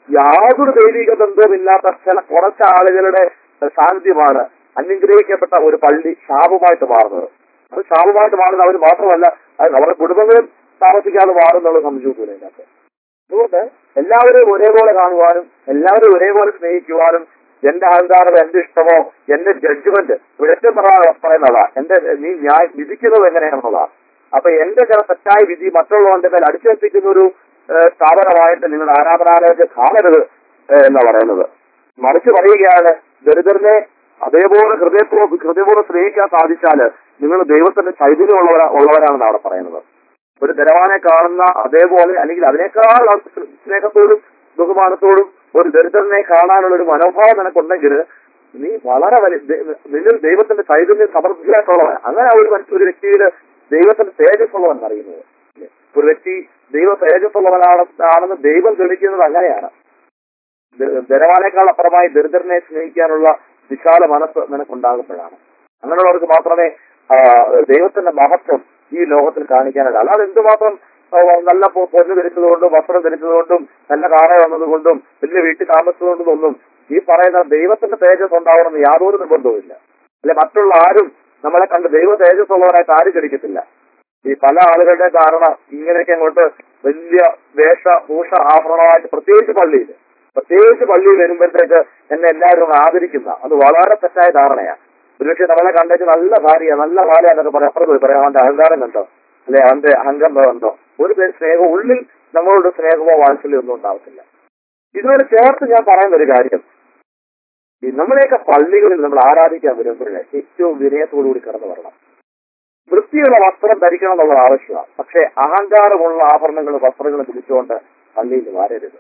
യാതൊരു ദൈവിക ബന്ധവുമില്ലാത്ത ചില കുറച്ച് ആളുകളുടെ സാന്നിധ്യമാണ് അനുഗ്രഹിക്കപ്പെട്ട ഒരു പള്ളി ശാപമായിട്ട് മാറുന്നത്. അത് ശാപമായിട്ട് മാറുന്നത് അവർ മാത്രമല്ല, അത് അവരുടെ കുടുംബങ്ങളും താമസിക്കാതെ മാറുന്നുള്ള സംശയത്തില്ല ഇതിനകത്ത്. അതുകൊണ്ട് എല്ലാവരെയും ഒരേപോലെ കാണുവാനും എല്ലാവരെയും ഒരേപോലെ സ്നേഹിക്കുവാനും എന്റെ അഹങ്കാരം, എന്റെ ഇഷ്ടമോ, എന്റെ ജഡ്ജ്മെന്റ് ഇവിടെ ഏറ്റവും പറയുന്നതാ, എന്റെ നീ ഞാൻ വിധിക്കുന്നത് എങ്ങനെയാണെന്നതാ. അപ്പൊ എന്റെ ചില തെറ്റായ വിധി മറ്റുള്ളവന്റെ മേൽ അടിച്ചേൽപ്പിക്കുന്ന ഒരു സ്ഥാപനമായിട്ട് നിങ്ങളുടെ ആരാധനാലയത്തെ കാണരുത് എന്നാ പറയുന്നത്. മറിച്ച് പറയുകയാണ്, ദരിദ്രനെ അതേപോലെ ഹൃദയപൂർവ്വം ഹൃദയപൂർവ്വം സ്നേഹിക്കാൻ സാധിച്ചാല് നിങ്ങൾ ദൈവത്തിന്റെ ചൈതന്യമുള്ളവരാ ഉള്ളവരാണെന്ന് അവിടെ പറയുന്നത്. ഒരു ധനവാനെ കാണുന്ന അതേപോലെ അല്ലെങ്കിൽ അതിനേക്കാൾ സ്നേഹത്തോടും ബഹുമാനത്തോടും ഒരു ദരിദ്രനെ കാണാനുള്ള ഒരു മനോഭാവം നിനക്കുണ്ടെങ്കിൽ നീ വളരെ വലിയ നിങ്ങൾ ദൈവത്തിന്റെ ചൈതന്യം സമൃദ്ധിയായിട്ടുള്ളവൻ. അങ്ങനെ ഒരു ഒരു വ്യക്തിയുടെ ദൈവത്തിന്റെ തേജസ്സുള്ളവൻ അറിയുന്നത്. ഒരു വ്യക്തി ദൈവ തേജസ്സുള്ളവനാണ് ആണെന്ന് ദൈവം തെളിയിക്കുന്നത് അങ്ങനെയാണ്. ധനവാനേക്കാൾ അപ്പുറമായി ദരിദ്രനെ സ്നേഹിക്കാനുള്ള വിശാല മനസ്സ് നിനക്കുണ്ടാകുമ്പോഴാണ്. അങ്ങനെയുള്ളവർക്ക് മാത്രമേ ദൈവത്തിന്റെ മഹത്വം ഈ ലോകത്തിൽ കാണിക്കാനായിട്ട്. അല്ലാതെ എന്തുമാത്രം നല്ല പൊന്ന് ധരിച്ചതുകൊണ്ടും വസ്ത്രം ധരിച്ചതുകൊണ്ടും നല്ല കാറ വന്നതുകൊണ്ടും വലിയ വീട്ടിൽ താമസിച്ചതുകൊണ്ടും ഒന്നും ഈ പറയുന്ന ദൈവത്തിന്റെ തേജസ് ഉണ്ടാവണമെന്ന് യാതൊരു നിർബന്ധവുമില്ല. അല്ലെ മറ്റുള്ള ആരും നമ്മളെ കണ്ട് ദൈവ തേജസ് ഉള്ളവരായിട്ട് ആരും ധരിക്കത്തില്ല. ഈ പല ആളുകളുടെ കാരണം ഇങ്ങനെയൊക്കെ അങ്ങോട്ട് വലിയ വേഷഭൂഷ ആഭരണമായിട്ട് പ്രത്യേകിച്ച് പള്ളിയിൽ പ്രത്യേകിച്ച് പള്ളിയിൽ വരുമ്പോഴത്തേക്ക് എന്നെ എല്ലാവരും ആദരിക്കുന്ന അത് വളരെ തെറ്റായ ധാരണയാണ്. ഒരുപക്ഷെ നമ്മളെ കണ്ടേച്ച് നല്ല ഭാര്യ നല്ല ഭാര്യ എന്നൊക്കെ പറയാം, അപ്പുറത്ത് പോയി പറയാം അവന്റെ അഹങ്കാരം കണ്ടോ, അല്ലെ അവന്റെ അഹങ്കാരം കണ്ടോ. ഒരു പേര് സ്നേഹം ഉള്ളിൽ നമ്മളോട് സ്നേഹമോ വാത്സല്യമോ ഒന്നും ഉണ്ടാവത്തില്ല. ഇതിനോട് ചേർത്ത് ഞാൻ പറയുന്ന ഒരു കാര്യം, ഈ നമ്മളെയൊക്കെ പള്ളികളിൽ നമ്മൾ ആരാധിക്കാൻ വരുമ്പോഴേ ഏറ്റവും വിനയത്തോടുകൂടി കടന്നു വരണം. വൃത്തിയുള്ള വസ്ത്രം ധരിക്കണം എന്നുള്ള ആവശ്യമാണ്. പക്ഷെ അഹങ്കാരമുള്ള ആഭരണങ്ങളും വസ്ത്രങ്ങളും ധരിച്ചുകൊണ്ട് പള്ളിയിൽ വരരുത്.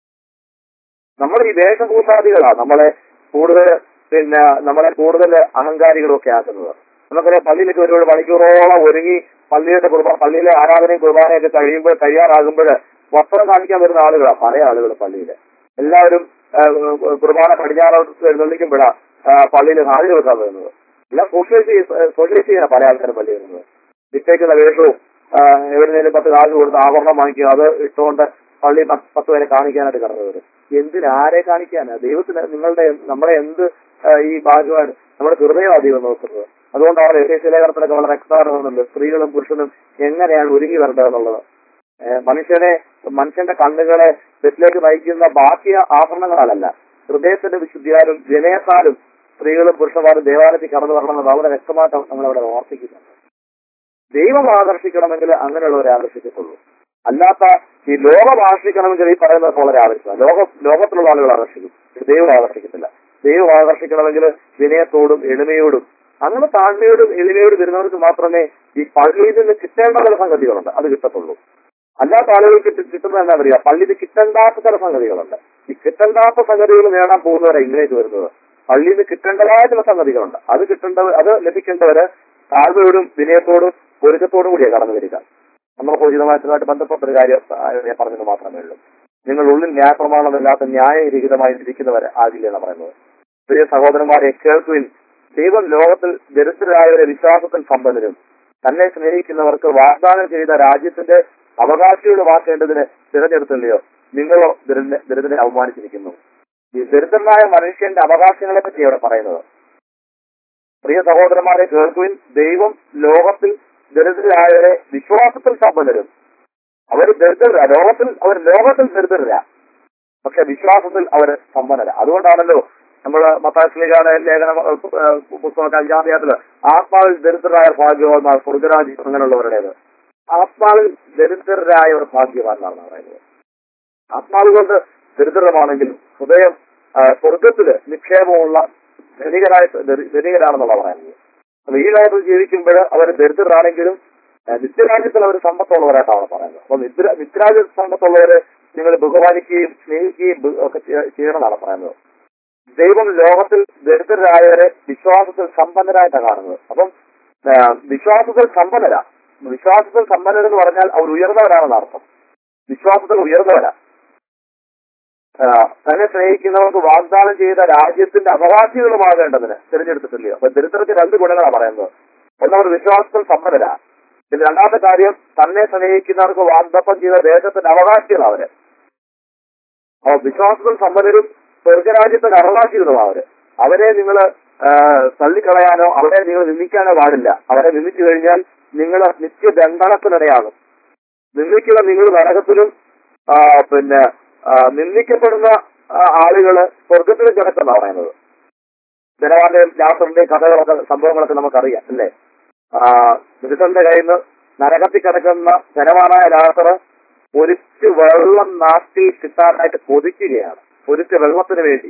നമ്മൾ ഈ വേഷഭൂഷാദികളാണ് നമ്മളെ കൂടുതൽ പിന്നെ നമ്മളെ കൂടുതൽ അഹങ്കാരികളും ഒക്കെ ആക്കുന്നത്. നമുക്കറിയാം പള്ളിയിലേക്ക് ഒരുപാട് മണിക്കൂറോളം ഒരുങ്ങി പള്ളിയുടെ കുർബാന പള്ളിയിലെ ആരാധനയും കുർബാനയൊക്കെ കഴിയുമ്പോൾ കഴിയാറാകുമ്പോൾ വസ്ത്രം കാണിക്കാൻ വരുന്ന ആളുകളാണ് പല ആളുകൾ പള്ളിയിൽ. എല്ലാവരും കുർബാന പടിഞ്ഞാറോട്ട് എഴുന്നള്ളിക്കുമ്പോഴാണ് പള്ളിയിൽ ഹാജർ വെക്കാൻ വരുന്നത്. എല്ലാം സോഷ്യലൈസ് സോഷ്യലൈസ് ചെയ്യാൻ പല ആൾക്കാരും പള്ളി വരുന്നത്. ഇട്ടേക്കുന്ന വേഷവും എവിടുന്നേലും പത്ത് കാശ് കൊടുത്ത് ആഭരണം വാങ്ങിക്കുക, അത് ഇട്ടുകൊണ്ട് പള്ളി പത്ത് പേരെ കാണിക്കാനായിട്ട് കടന്നു വരും. എന്തിനാരെ കാണിക്കാനാ? ദൈവത്തിന് നിങ്ങളുടെ നമ്മളെ എന്ത് ഈ ഭാഗ്യമാണ് നമ്മുടെ ഹൃദയമാണ് ദൈവം നോക്കുന്നത്. അതുകൊണ്ടാണ് എഫേസ്യ ലേഖനത്തിലൊക്കെ വളരെ വ്യക്തമാകുന്നുണ്ട് സ്ത്രീകളും പുരുഷനും എങ്ങനെയാണ് ഒരുങ്ങി വരേണ്ടതെന്നുള്ളത്. മനുഷ്യനെ മനുഷ്യന്റെ കണ്ണുകളെ തെറ്റിലേക്ക് നയിക്കുന്ന ബാഹ്യ ആഭരണങ്ങളല്ല, ഹൃദയത്തിന്റെ വിശുദ്ധിയാലും വിനയത്താലും സ്ത്രീകളും പുരുഷന്മാരും ദേവാലയത്തിൽ കടന്നു വരണമെന്ന് വളരെ വ്യക്തമായിട്ട് നമ്മളവിടെ ഓർപ്പിക്കുന്നുണ്ട്. ദൈവം ആകർഷിക്കണമെങ്കിൽ അങ്ങനെയുള്ളവരെ ആകർഷിക്കത്തുള്ളൂ. അല്ലാത്ത ഈ ലോകം ആകർഷിക്കണമെങ്കിൽ ഈ പറയുന്നത് വളരെ ആവശ്യമാണ്. ലോക ലോകത്തിലുള്ള ആളുകൾ ആകർഷിക്കും, ദൈവം ആകർഷിക്കത്തില്ല. ദൈവം ആകർഷിക്കണമെങ്കിൽ വിനയത്തോടും എളിമയോടും അങ്ങനെ താഴ്മയോടും എളിമയോടും വരുന്നവർക്ക് മാത്രമേ ഈ പള്ളിയിൽ നിന്ന് കിട്ടേണ്ട ചില സംഗതികളുണ്ട് അത് കിട്ടത്തുള്ളൂ. അല്ലാത്ത ആളുകൾക്ക് കിട്ടുന്നത് എന്താ പറയുക, പള്ളിയിൽ കിട്ടേണ്ടാത്ത ചില സംഗതികളുണ്ട്. ഈ കിട്ടേണ്ടാത്ത സംഗതികൾ നേടാൻ പോകുന്നവരെ ഇങ്ങനെയൊക്കെ വരുന്നത്. പള്ളിയിൽ നിന്ന് കിട്ടേണ്ടതായ ചില സംഗതികളുണ്ട്, അത് കിട്ടേണ്ടവർ അത് ലഭിക്കേണ്ടവര് താഴ്മയോടും വിനയത്തോടും ഒരുക്കത്തോടും കൂടിയാണ് കടന്നു വരിക. നമ്മൾ ഉചിതമായിട്ടുമായിട്ട് ബന്ധപ്പെട്ട ഒരു കാര്യം ഞാൻ പറഞ്ഞത് മാത്രമേ ഉള്ളൂ. നിങ്ങൾ ഉള്ളിൽ ന്യായപ്രമാണമില്ലാത്ത ന്യായരഹിതമായി ഇരിക്കുന്നവരെ ആകില്ല എന്ന് പറയുന്നത്. പ്രിയ സഹോദരന്മാരെ കേൾക്കുവിൻ, ദൈവം ലോകത്തിൽ ദരിദ്രരായവരെ വിശ്വാസത്തിൽ സമ്പന്നരും തന്നെ സ്നേഹിക്കുന്നവർക്ക് വാഗ്ദാനം ചെയ്ത രാജ്യത്തിന്റെ അവകാശിയോട് വാക്കേണ്ടതിന് തിരഞ്ഞെടുത്തില്ലയോ? നിങ്ങളോ ദരിദ്ര ദരിദ്രനെ അവമാനിച്ചിരിക്കുന്നു. ഈ ദരിദ്രനായ മനുഷ്യന്റെ അവകാശങ്ങളെ പറ്റി അവിടെ പറയുന്നത്. പ്രിയ സഹോദരന്മാരെ കേൾക്കുവിൻ, ദൈവം ലോകത്തിൽ ദരിദ്രരായവരെ വിശ്വാസത്തിൽ സമ്പന്നരും. അവർ ദരിദ്രരാ ലോകത്തിൽ അവർ ലോകത്തിൽ ദരിദ്രരാ പക്ഷെ വിശ്വാസത്തിൽ അവർ സമ്പന്നരാ. അതുകൊണ്ടാണല്ലോ നമ്മൾ മത്തായിയുടെ ലേഖന പുസ്തകം അഞ്ചാം അധ്യായത്തില് ആത്മാവിൽ ദരിദ്രരായ ഭാഗ്യവാന്മാർ സ്വർഗരാജ്യം അങ്ങനെയുള്ളവരുടേത്. ആത്മാവിൽ ദരിദ്രരായവർ ഭാഗ്യവാന്മാരെന്നാണ് പറയുന്നത്. ആത്മാവ് കൊണ്ട് ദരിദ്രമാണെങ്കിലും ഹൃദയം സ്വർഗത്തില് നിക്ഷേപമുള്ള ധനികരായ ധനികരാണെന്നുള്ള പറയുന്നത്. അപ്പൊ ഈ ലോകത്തിൽ ജീവിക്കുമ്പോൾ അവർ ദരിദ്രരാണെങ്കിലും നിത്യരാജ്യത്തിൽ അവർ സമ്പത്തുള്ളവരായിട്ടാണ് പറയുന്നത്. അപ്പൊ നിത്യ നിത്യരാജ്യ സമ്പത്തുള്ളവരെ നിങ്ങൾ ബഹുമാനിക്കുകയും സ്നേഹിക്കുകയും ഒക്കെ ചെയ്യണമെന്നാണ് പറയുന്നത്. ദൈവം ലോകത്തിൽ ദരിദ്രരായവരെ വിശ്വാസത്തിൽ സമ്പന്നരായിട്ടാണ് കാണുന്നത്. അപ്പം വിശ്വാസത്തിൽ സമ്പന്നരാ വിശ്വാസത്തിൽ സമ്പന്നരെന്ന് പറഞ്ഞാൽ അവർ ഉയർന്നവരാണെന്ന് അർത്ഥം. വിശ്വാസത്തിൽ ഉയർന്നവരാ. തന്നെ സ്നേഹിക്കുന്നവർക്ക് വാഗ്ദാനം ചെയ്ത രാജ്യത്തിന്റെ അവകാശികളുമാകേണ്ടതിന് തിരഞ്ഞെടുത്തിട്ടില്ലയോ? അപ്പൊ ദരിദ്രർക്ക് രണ്ട് ഗുണങ്ങളാണ് പറയുന്നത്. ഒന്നവർ വിശ്വാസത്തിൽ സമ്പന്നരാ. പിന്നെ രണ്ടാമത്തെ കാര്യം തന്നെ സ്നേഹിക്കുന്നവർക്ക് വാഗ്ദത്തം ചെയ്ത ദേശത്തിന്റെ അവകാശികളാണ് അവര്. അപ്പൊ വിശ്വാസത്തിൽ സമ്പന്നരും സ്വർഗരാജ്യത്തിന് അവകാശികളുമാണ് അവര്. അവരെ നിങ്ങൾ തള്ളിക്കളയാനോ അവരെ നിങ്ങൾ നിന്ദിക്കാനോ പാടില്ല. അവരെ നിന്ദിച്ചു കഴിഞ്ഞാൽ നിങ്ങൾ നിത്യദണ്ഡനത്തിനിടയാകും. നിന്ദിക്കുന്ന നിങ്ങൾ നരകത്തിലും ആ, പിന്നെ ആ, നിന്ദിക്കപ്പെടുന്ന ആ, ആളുകള് സ്വർഗത്തിലും കിടക്കുന്ന പറയുന്നത്. ധനവാന്റെയും ലാസറിന്റെയും കഥകളൊക്കെ സംഭവങ്ങളൊക്കെ നമുക്കറിയാം അല്ലേ? ആ മിഥുന്റെ കയ്യിൽ നിന്ന് നരകത്തിൽ കിടക്കുന്ന ധനവാനായ ലാസറ് ഒരിച്ച് വെള്ളം നാട്ടിൽ കിട്ടാനായിട്ട് കൊതിക്കുകയാണ്. ഒരിച്ച് വെള്ളത്തിന് വേണ്ടി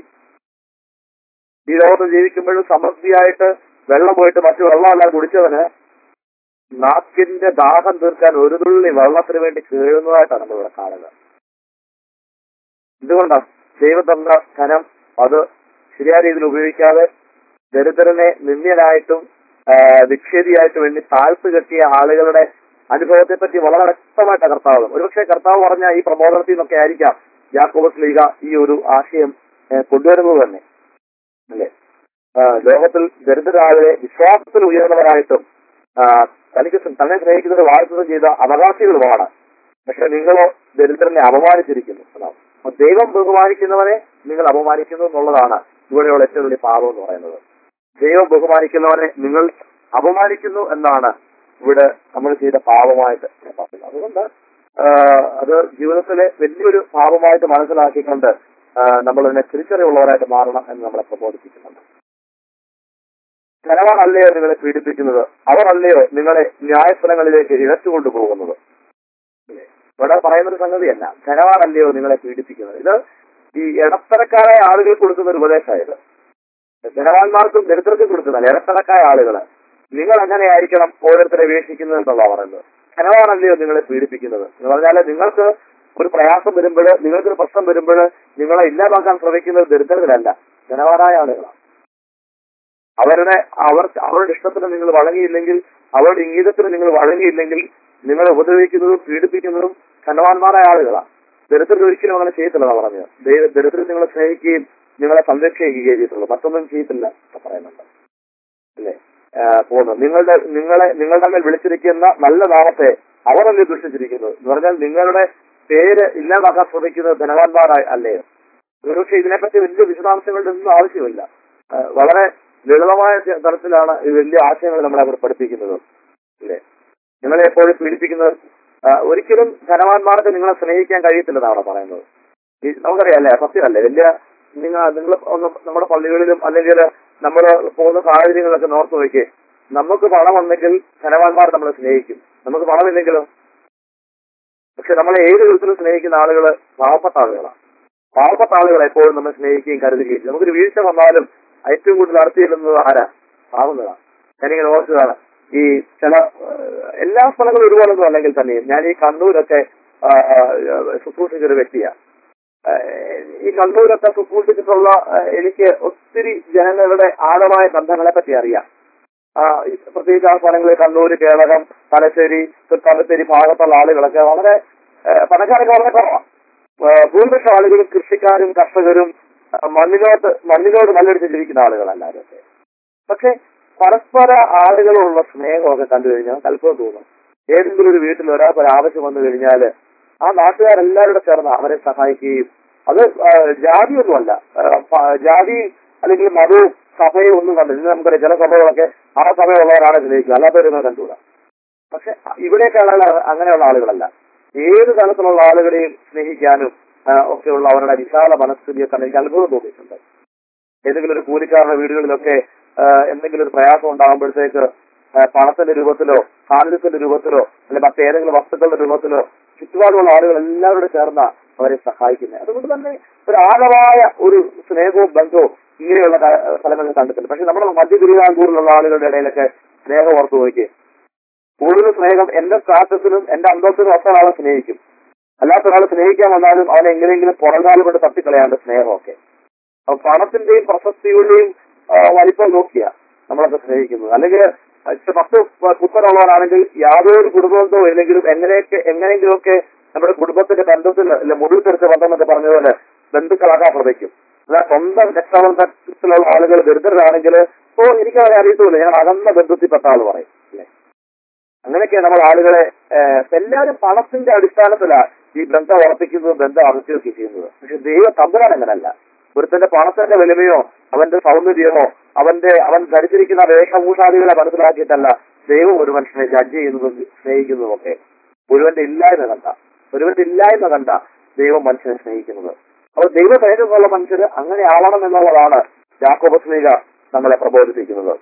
ഈ ലോകത്ത് ജീവിക്കുമ്പോഴും സമൃദ്ധിയായിട്ട് വെള്ളം പോയിട്ട് മറ്റു വെള്ളമെല്ലാം കുടിച്ചവന് നാക്കിന്റെ ദാഹം തീർക്കാൻ ഒരു തുള്ളി വെള്ളത്തിന് വേണ്ടി കീഴുന്നതായിട്ടാണ് നമ്മളിവിടെ കാണുന്നത്. എന്തുകൊണ്ടാണ്? ദൈവം തന്ന ധനം അത് ശരിയായ രീതിയിൽ ഉപയോഗിക്കാതെ ദരിദ്രനെ നിന്ദ്യനായിട്ടും വിക്ഷേപിയായിട്ടും വേണ്ടി താഴ്ത്തു കെട്ടിയ ആളുകളുടെ അനുഭവത്തെ പറ്റി വളരെ വ്യക്തമായിട്ട് കർത്താവ്, ഒരുപക്ഷെ കർത്താവ് പറഞ്ഞ ഈ പ്രബോധനത്തിൽ നിന്നൊക്കെ ആയിരിക്കാം യാക്കോബസ് ലീഗ ഈ ഒരു ആശയം കൊണ്ടുവരുന്നത് തന്നെ അല്ലേ? ലോകത്തിൽ ദരിദ്രരായ വിശ്വാസത്തിൽ ഉയർന്നവരായിട്ടും തനിക്ക് തന്നെ സ്നേഹിക്കുന്നവർ വാഴ്ത്തുകയും ചെയ്ത അവകാശികളുമാണ്. പക്ഷെ നിങ്ങളോ ദരിദ്രനെ അപമാനിച്ചിരിക്കുന്നു എന്നാണ്. അപ്പൊ ദൈവം ബഹുമാനിക്കുന്നവരെ നിങ്ങൾ അപമാനിക്കുന്നു എന്നുള്ളതാണ് ഇവിടെയുള്ള ഏറ്റവും വലിയ പാപം എന്ന് പറയുന്നത്. ദൈവം ബഹുമാനിക്കുന്നവരെ നിങ്ങൾ അപമാനിക്കുന്നു എന്നാണ് ഇവിടെ നമ്മൾ ചെയ്ത പാപമായിട്ട് പറയുന്നത്. അതുകൊണ്ട് അത് ജീവിതത്തിലെ വലിയൊരു പാപമായിട്ട് മനസ്സിലാക്കിക്കൊണ്ട് നമ്മൾ അതിനെ തിരിച്ചറിവുള്ളവരായിട്ട് മാറണം എന്ന് നമ്മളെ പ്രബോധിപ്പിക്കുന്നുണ്ട്. ധനവാനല്ലയോ നിങ്ങളെ പീഡിപ്പിക്കുന്നത്, അവർ അല്ലയോ നിങ്ങളെ ന്യായസ്ഥലങ്ങളിലേക്ക് ഇഴച്ചുകൊണ്ടു പോകുന്നത്. ഇവിടെ പറയുന്നൊരു സംഗതിയല്ല, ധനവാനല്ലയോ നിങ്ങളെ പീഡിപ്പിക്കുന്നത്. ഇത് ഈ ഇടത്തരക്കാരായ ആളുകൾ കൊടുക്കുന്ന ഒരു ഉപദേശമായത്. ധനവാന്മാർക്കും ദരിദ്രർക്കും കൊടുക്കുന്നതല്ല, ഇടത്തരക്കായ ആളുകള് നിങ്ങൾ എങ്ങനെയായിരിക്കണം ഓരോരുത്തരെ വീക്ഷിക്കുന്നത് എന്നുള്ള പറയുന്നത്. ധനവാനല്ലയോ നിങ്ങളെ പീഡിപ്പിക്കുന്നത് എന്ന് പറഞ്ഞാല് നിങ്ങൾക്ക് ഒരു പ്രയാസം വരുമ്പോൾ, നിങ്ങൾക്കൊരു പ്രശ്നം വരുമ്പോൾ നിങ്ങളെ ഇല്ലാതാക്കാൻ ശ്രമിക്കുന്നത് ദരിദ്രരല്ല, ധനവാനായ ആളുകളാണ്. അവരുടെ അവർ അവരുടെ ഇഷ്ടത്തിന് നിങ്ങൾ വഴങ്ങിയില്ലെങ്കിൽ, അവരുടെ ഇംഗിതത്തിന് നിങ്ങൾ വഴങ്ങിയില്ലെങ്കിൽ നിങ്ങളെ ഉപദ്രവിക്കുന്നതും പീഡിപ്പിക്കുന്നതും ധനവാന്മാരായ ആളുകളാണ്. ദരിദ്രർ ഒരിക്കലും അങ്ങനെ ചെയ്യത്തില്ലെന്നാണ് പറഞ്ഞത്. ദരിദ്രർ നിങ്ങളെ സ്നേഹിക്കുകയും നിങ്ങളെ സംരക്ഷിക്കുകയും ചെയ്തിട്ടുള്ളൂ, മറ്റൊന്നും ചെയ്യത്തില്ല പറയുന്നുണ്ട് അല്ലേ? പോകുന്നു നിങ്ങളുടെ നിങ്ങളെ നിങ്ങളുടെ മേൽ വിളിച്ചിരിക്കുന്ന നല്ല നാമത്തെ അവർ അല്ലേ ദുഷിച്ചിരിക്കുന്നത് എന്ന് പറഞ്ഞാൽ നിങ്ങളുടെ പേര് ഇല്ലാതാക്കാൻ ശ്രമിക്കുന്നത് ധനവാന്മാരായി അല്ലേ? ഒരുപക്ഷെ ഇതിനെപ്പറ്റി വലിയ വിശദാംശങ്ങളുടെ ഒന്നും ആവശ്യമില്ല. വളരെ ലളിതമായ തരത്തിലാണ് ഈ വലിയ ആശയങ്ങൾ നമ്മളെ അവിടെ പഠിപ്പിക്കുന്നത് അല്ലേ? നിങ്ങളെ എപ്പോഴും പീഡിപ്പിക്കുന്നത് ഒരിക്കലും ധനവാന്മാർക്ക് നിങ്ങളെ സ്നേഹിക്കാൻ കഴിയത്തില്ലെന്നാണ് അവിടെ പറയുന്നത്. ഈ നമുക്കറിയാം അല്ലേ, സത്യമല്ലേ? വലിയ നിങ്ങൾ നിങ്ങൾ ഒന്ന് നമ്മുടെ പള്ളികളിലും അല്ലെങ്കിൽ നമ്മൾ പോകുന്ന സാഹചര്യങ്ങളൊക്കെ നോർത്ത് നോക്കി, നമുക്ക് പണം ഉണ്ടെങ്കിൽ ധനവാന്മാർ നമ്മളെ സ്നേഹിക്കും, നമുക്ക് പണമില്ലെങ്കിലോ? പക്ഷെ നമ്മളെ ഏത് വിധത്തിലും സ്നേഹിക്കുന്ന ആളുകൾ പാവപ്പെട്ട ആളുകളാണ്. പാവപ്പെട്ട ആളുകളെ എപ്പോഴും നമ്മൾ സ്നേഹിക്കുകയും കരുതുകയും നമുക്കൊരു വീഴ്ച വന്നാലും ഏറ്റവും കൂടുതൽ നടത്തിയിരുന്നത് ആരാ? പാവങ്ങളാണ്. ഞാനിങ്ങനെ ഓർത്തതാണ്, ഈ ചില എല്ലാ സ്ഥലങ്ങളും ഒരുപോലൊന്നും അല്ലെങ്കിൽ തന്നെയും ഞാൻ ഈ കണ്ണൂരൊക്കെ ശുശ്രൂഷിച്ചൊരു വ്യക്തിയാണ്. ഈ കണ്ണൂരൊക്കെ ശുശ്രൂഷിച്ചിട്ടുള്ള എനിക്ക് ഒത്തിരി ജനങ്ങളുടെ ആഴമായ ബന്ധങ്ങളെ പറ്റി അറിയാം. പ്രത്യേകിച്ച് ആ സ്ഥലങ്ങളിൽ കണ്ണൂര്, കേരളം, തലശ്ശേരി, തലശ്ശേരി ഭാഗത്തുള്ള ആളുകളൊക്കെ വളരെ പണക്കാരൊക്കെ വളരെ കുറവാണ്. ഭൂരിപക്ഷം ആളുകളും കൃഷിക്കാരും കർഷകരും മണ്ണിനോട്ട് മണ്ണിനോട് മല്ലടിച്ച് ജീവിക്കുന്ന ആളുകളല്ലാരും. പക്ഷെ പരസ്പര ആളുകളുള്ള സ്നേഹമൊക്കെ കണ്ടു കഴിഞ്ഞാൽ അത്ഭുതം തോന്നും. ഏതെങ്കിലും ഒരു വീട്ടിൽ ഒരാൾക്ക് ഒരു ആവശ്യം വന്നു കഴിഞ്ഞാൽ ആ നാട്ടുകാരെല്ലാവരും കൂടെ ചേർന്ന് അവരെ സഹായിക്കുകയും, അത് ജാതിയൊന്നുമല്ല, ജാതി അല്ലെങ്കിൽ മതവും സഭയും ഒന്നും കണ്ടില്ല. ഇന്ന് നമുക്കറിയാം ചില സഭകളൊക്കെ ആ സഭയുള്ളവരാണ് സ്നേഹിക്കുക, അല്ലാത്തവരൊന്നും കണ്ടുകൂടാ. പക്ഷെ ഇവിടെയൊക്കെ ആളുകൾ അങ്ങനെയുള്ള ആളുകളല്ല. ഏത് തരത്തിലുള്ള ആളുകളെയും സ്നേഹിക്കാനും ഒക്കെയുള്ള അവരുടെ വിശാല മനസ്ഥിതിയൊക്കെ എനിക്ക് അത്ഭുതം തോന്നിയിട്ടുണ്ട്. ഏതെങ്കിലും ഒരു കൂലിക്കാരുടെ വീടുകളിലൊക്കെ എന്തെങ്കിലും ഒരു പ്രയാസം ഉണ്ടാകുമ്പോഴത്തേക്ക് പണത്തിന്റെ രൂപത്തിലോ സാന്നിധ്യത്തിന്റെ രൂപത്തിലോ അല്ലെങ്കിൽ മറ്റേതെങ്കിലും വസ്തുക്കളുടെ രൂപത്തിലോ ചുറ്റുപാടുള്ള ആളുകൾ എല്ലാവരോടും ചേർന്ന അവരെ സഹായിക്കുന്നത്. അതുകൊണ്ട് തന്നെ ഒരു ആഴമായ ഒരു സ്നേഹവും ബന്ധവും ഇങ്ങനെയുള്ള സ്ഥലങ്ങളിൽ കണ്ടിട്ടുണ്ട്. പക്ഷെ നമ്മുടെ മധ്യ തിരുവിതാംകൂറിലുള്ള ആളുകളുടെ ഇടയിലൊക്കെ സ്നേഹം ഓർത്തു നോക്കി, കൂടുതൽ സ്നേഹം എന്റെ സ്റ്റാറ്റസിനും എന്റെ അന്തസ്സിനും ഒത്ത ഒരാളെ സ്നേഹിക്കും, അല്ലാത്ത ഒരാളെ സ്നേഹിക്കാൻ വന്നാലും അവനെ എങ്ങനെയെങ്കിലും പുറംകാലം കൊണ്ട് തട്ടിക്കളയാണ്ട് സ്നേഹമൊക്കെ. അപ്പൊ പണത്തിന്റെയും പ്രശസ്തിയുടെയും വലിപ്പം നോക്കിയാ നമ്മളൊക്കെ സ്നേഹിക്കുന്നത്. അല്ലെങ്കിൽ പത്ത് പുത്രനുള്ളവരാണെങ്കിൽ യാതൊരു കുടുംബബന്ധമോ ഇല്ലെങ്കിലും എങ്ങനെയൊക്കെ എങ്ങനെയെങ്കിലുമൊക്കെ നമ്മുടെ കുടുംബത്തിന്റെ ബന്ധത്തിൽ അല്ലെ മുടിത്തെടുത്ത ബന്ധം എന്നൊക്കെ പറഞ്ഞതുപോലെ ബന്ധുക്കളാക്കാൻ ശ്രമിക്കും. എന്നാൽ സ്വന്തം രക്ഷാബന്ധത്തിലുള്ള ആളുകൾ ദരിദ്രരാണെങ്കിൽ ഓ എനിക്ക് അവരെ അറിയത്തുമില്ല, ഞാൻ അകന്ന ബന്ധത്തിൽപ്പെട്ട ആൾ പറയും അല്ലെ. അങ്ങനെയൊക്കെ നമ്മൾ ആളുകളെ എല്ലാവരും പണത്തിന്റെ അടിസ്ഥാനത്തിലാണ് ഈ ബന്ധം ഉറപ്പിക്കുന്നതും ബന്ധം അറുക്കുകയൊക്കെ ചെയ്യുന്നത്. പക്ഷെ ദൈവ തമ്പുരാൻ അങ്ങനല്ല. ഒരുത്തന്റെ പണത്തിന്റെ വലിമയോ അവന്റെ സൗന്ദര്യമോ അവന്റെ അവൻ ധരിച്ചിരിക്കുന്ന വേഷഭൂഷാദികളെ മനസ്സിലാക്കിയിട്ടല്ല ദൈവം ഒരു മനുഷ്യനെ ജഡ്ജ് ചെയ്യുന്നതും സ്നേഹിക്കുന്നതും ഒക്കെ. ഒരുവന്റെ ഇല്ലായ്മ കണ്ട ഒരുവന്റെ ഇല്ലായ്മ കണ്ട ദൈവം മനുഷ്യനെ സ്നേഹിക്കുന്നത്. അപ്പോൾ ദൈവ തേജസ്സുള്ള മനുഷ്യർ അങ്ങനെ ആവണം എന്നുള്ളതാണ് യാക്കോബ് സ്ലീഹ നമ്മളെ പ്രബോധിപ്പിക്കുന്നത്.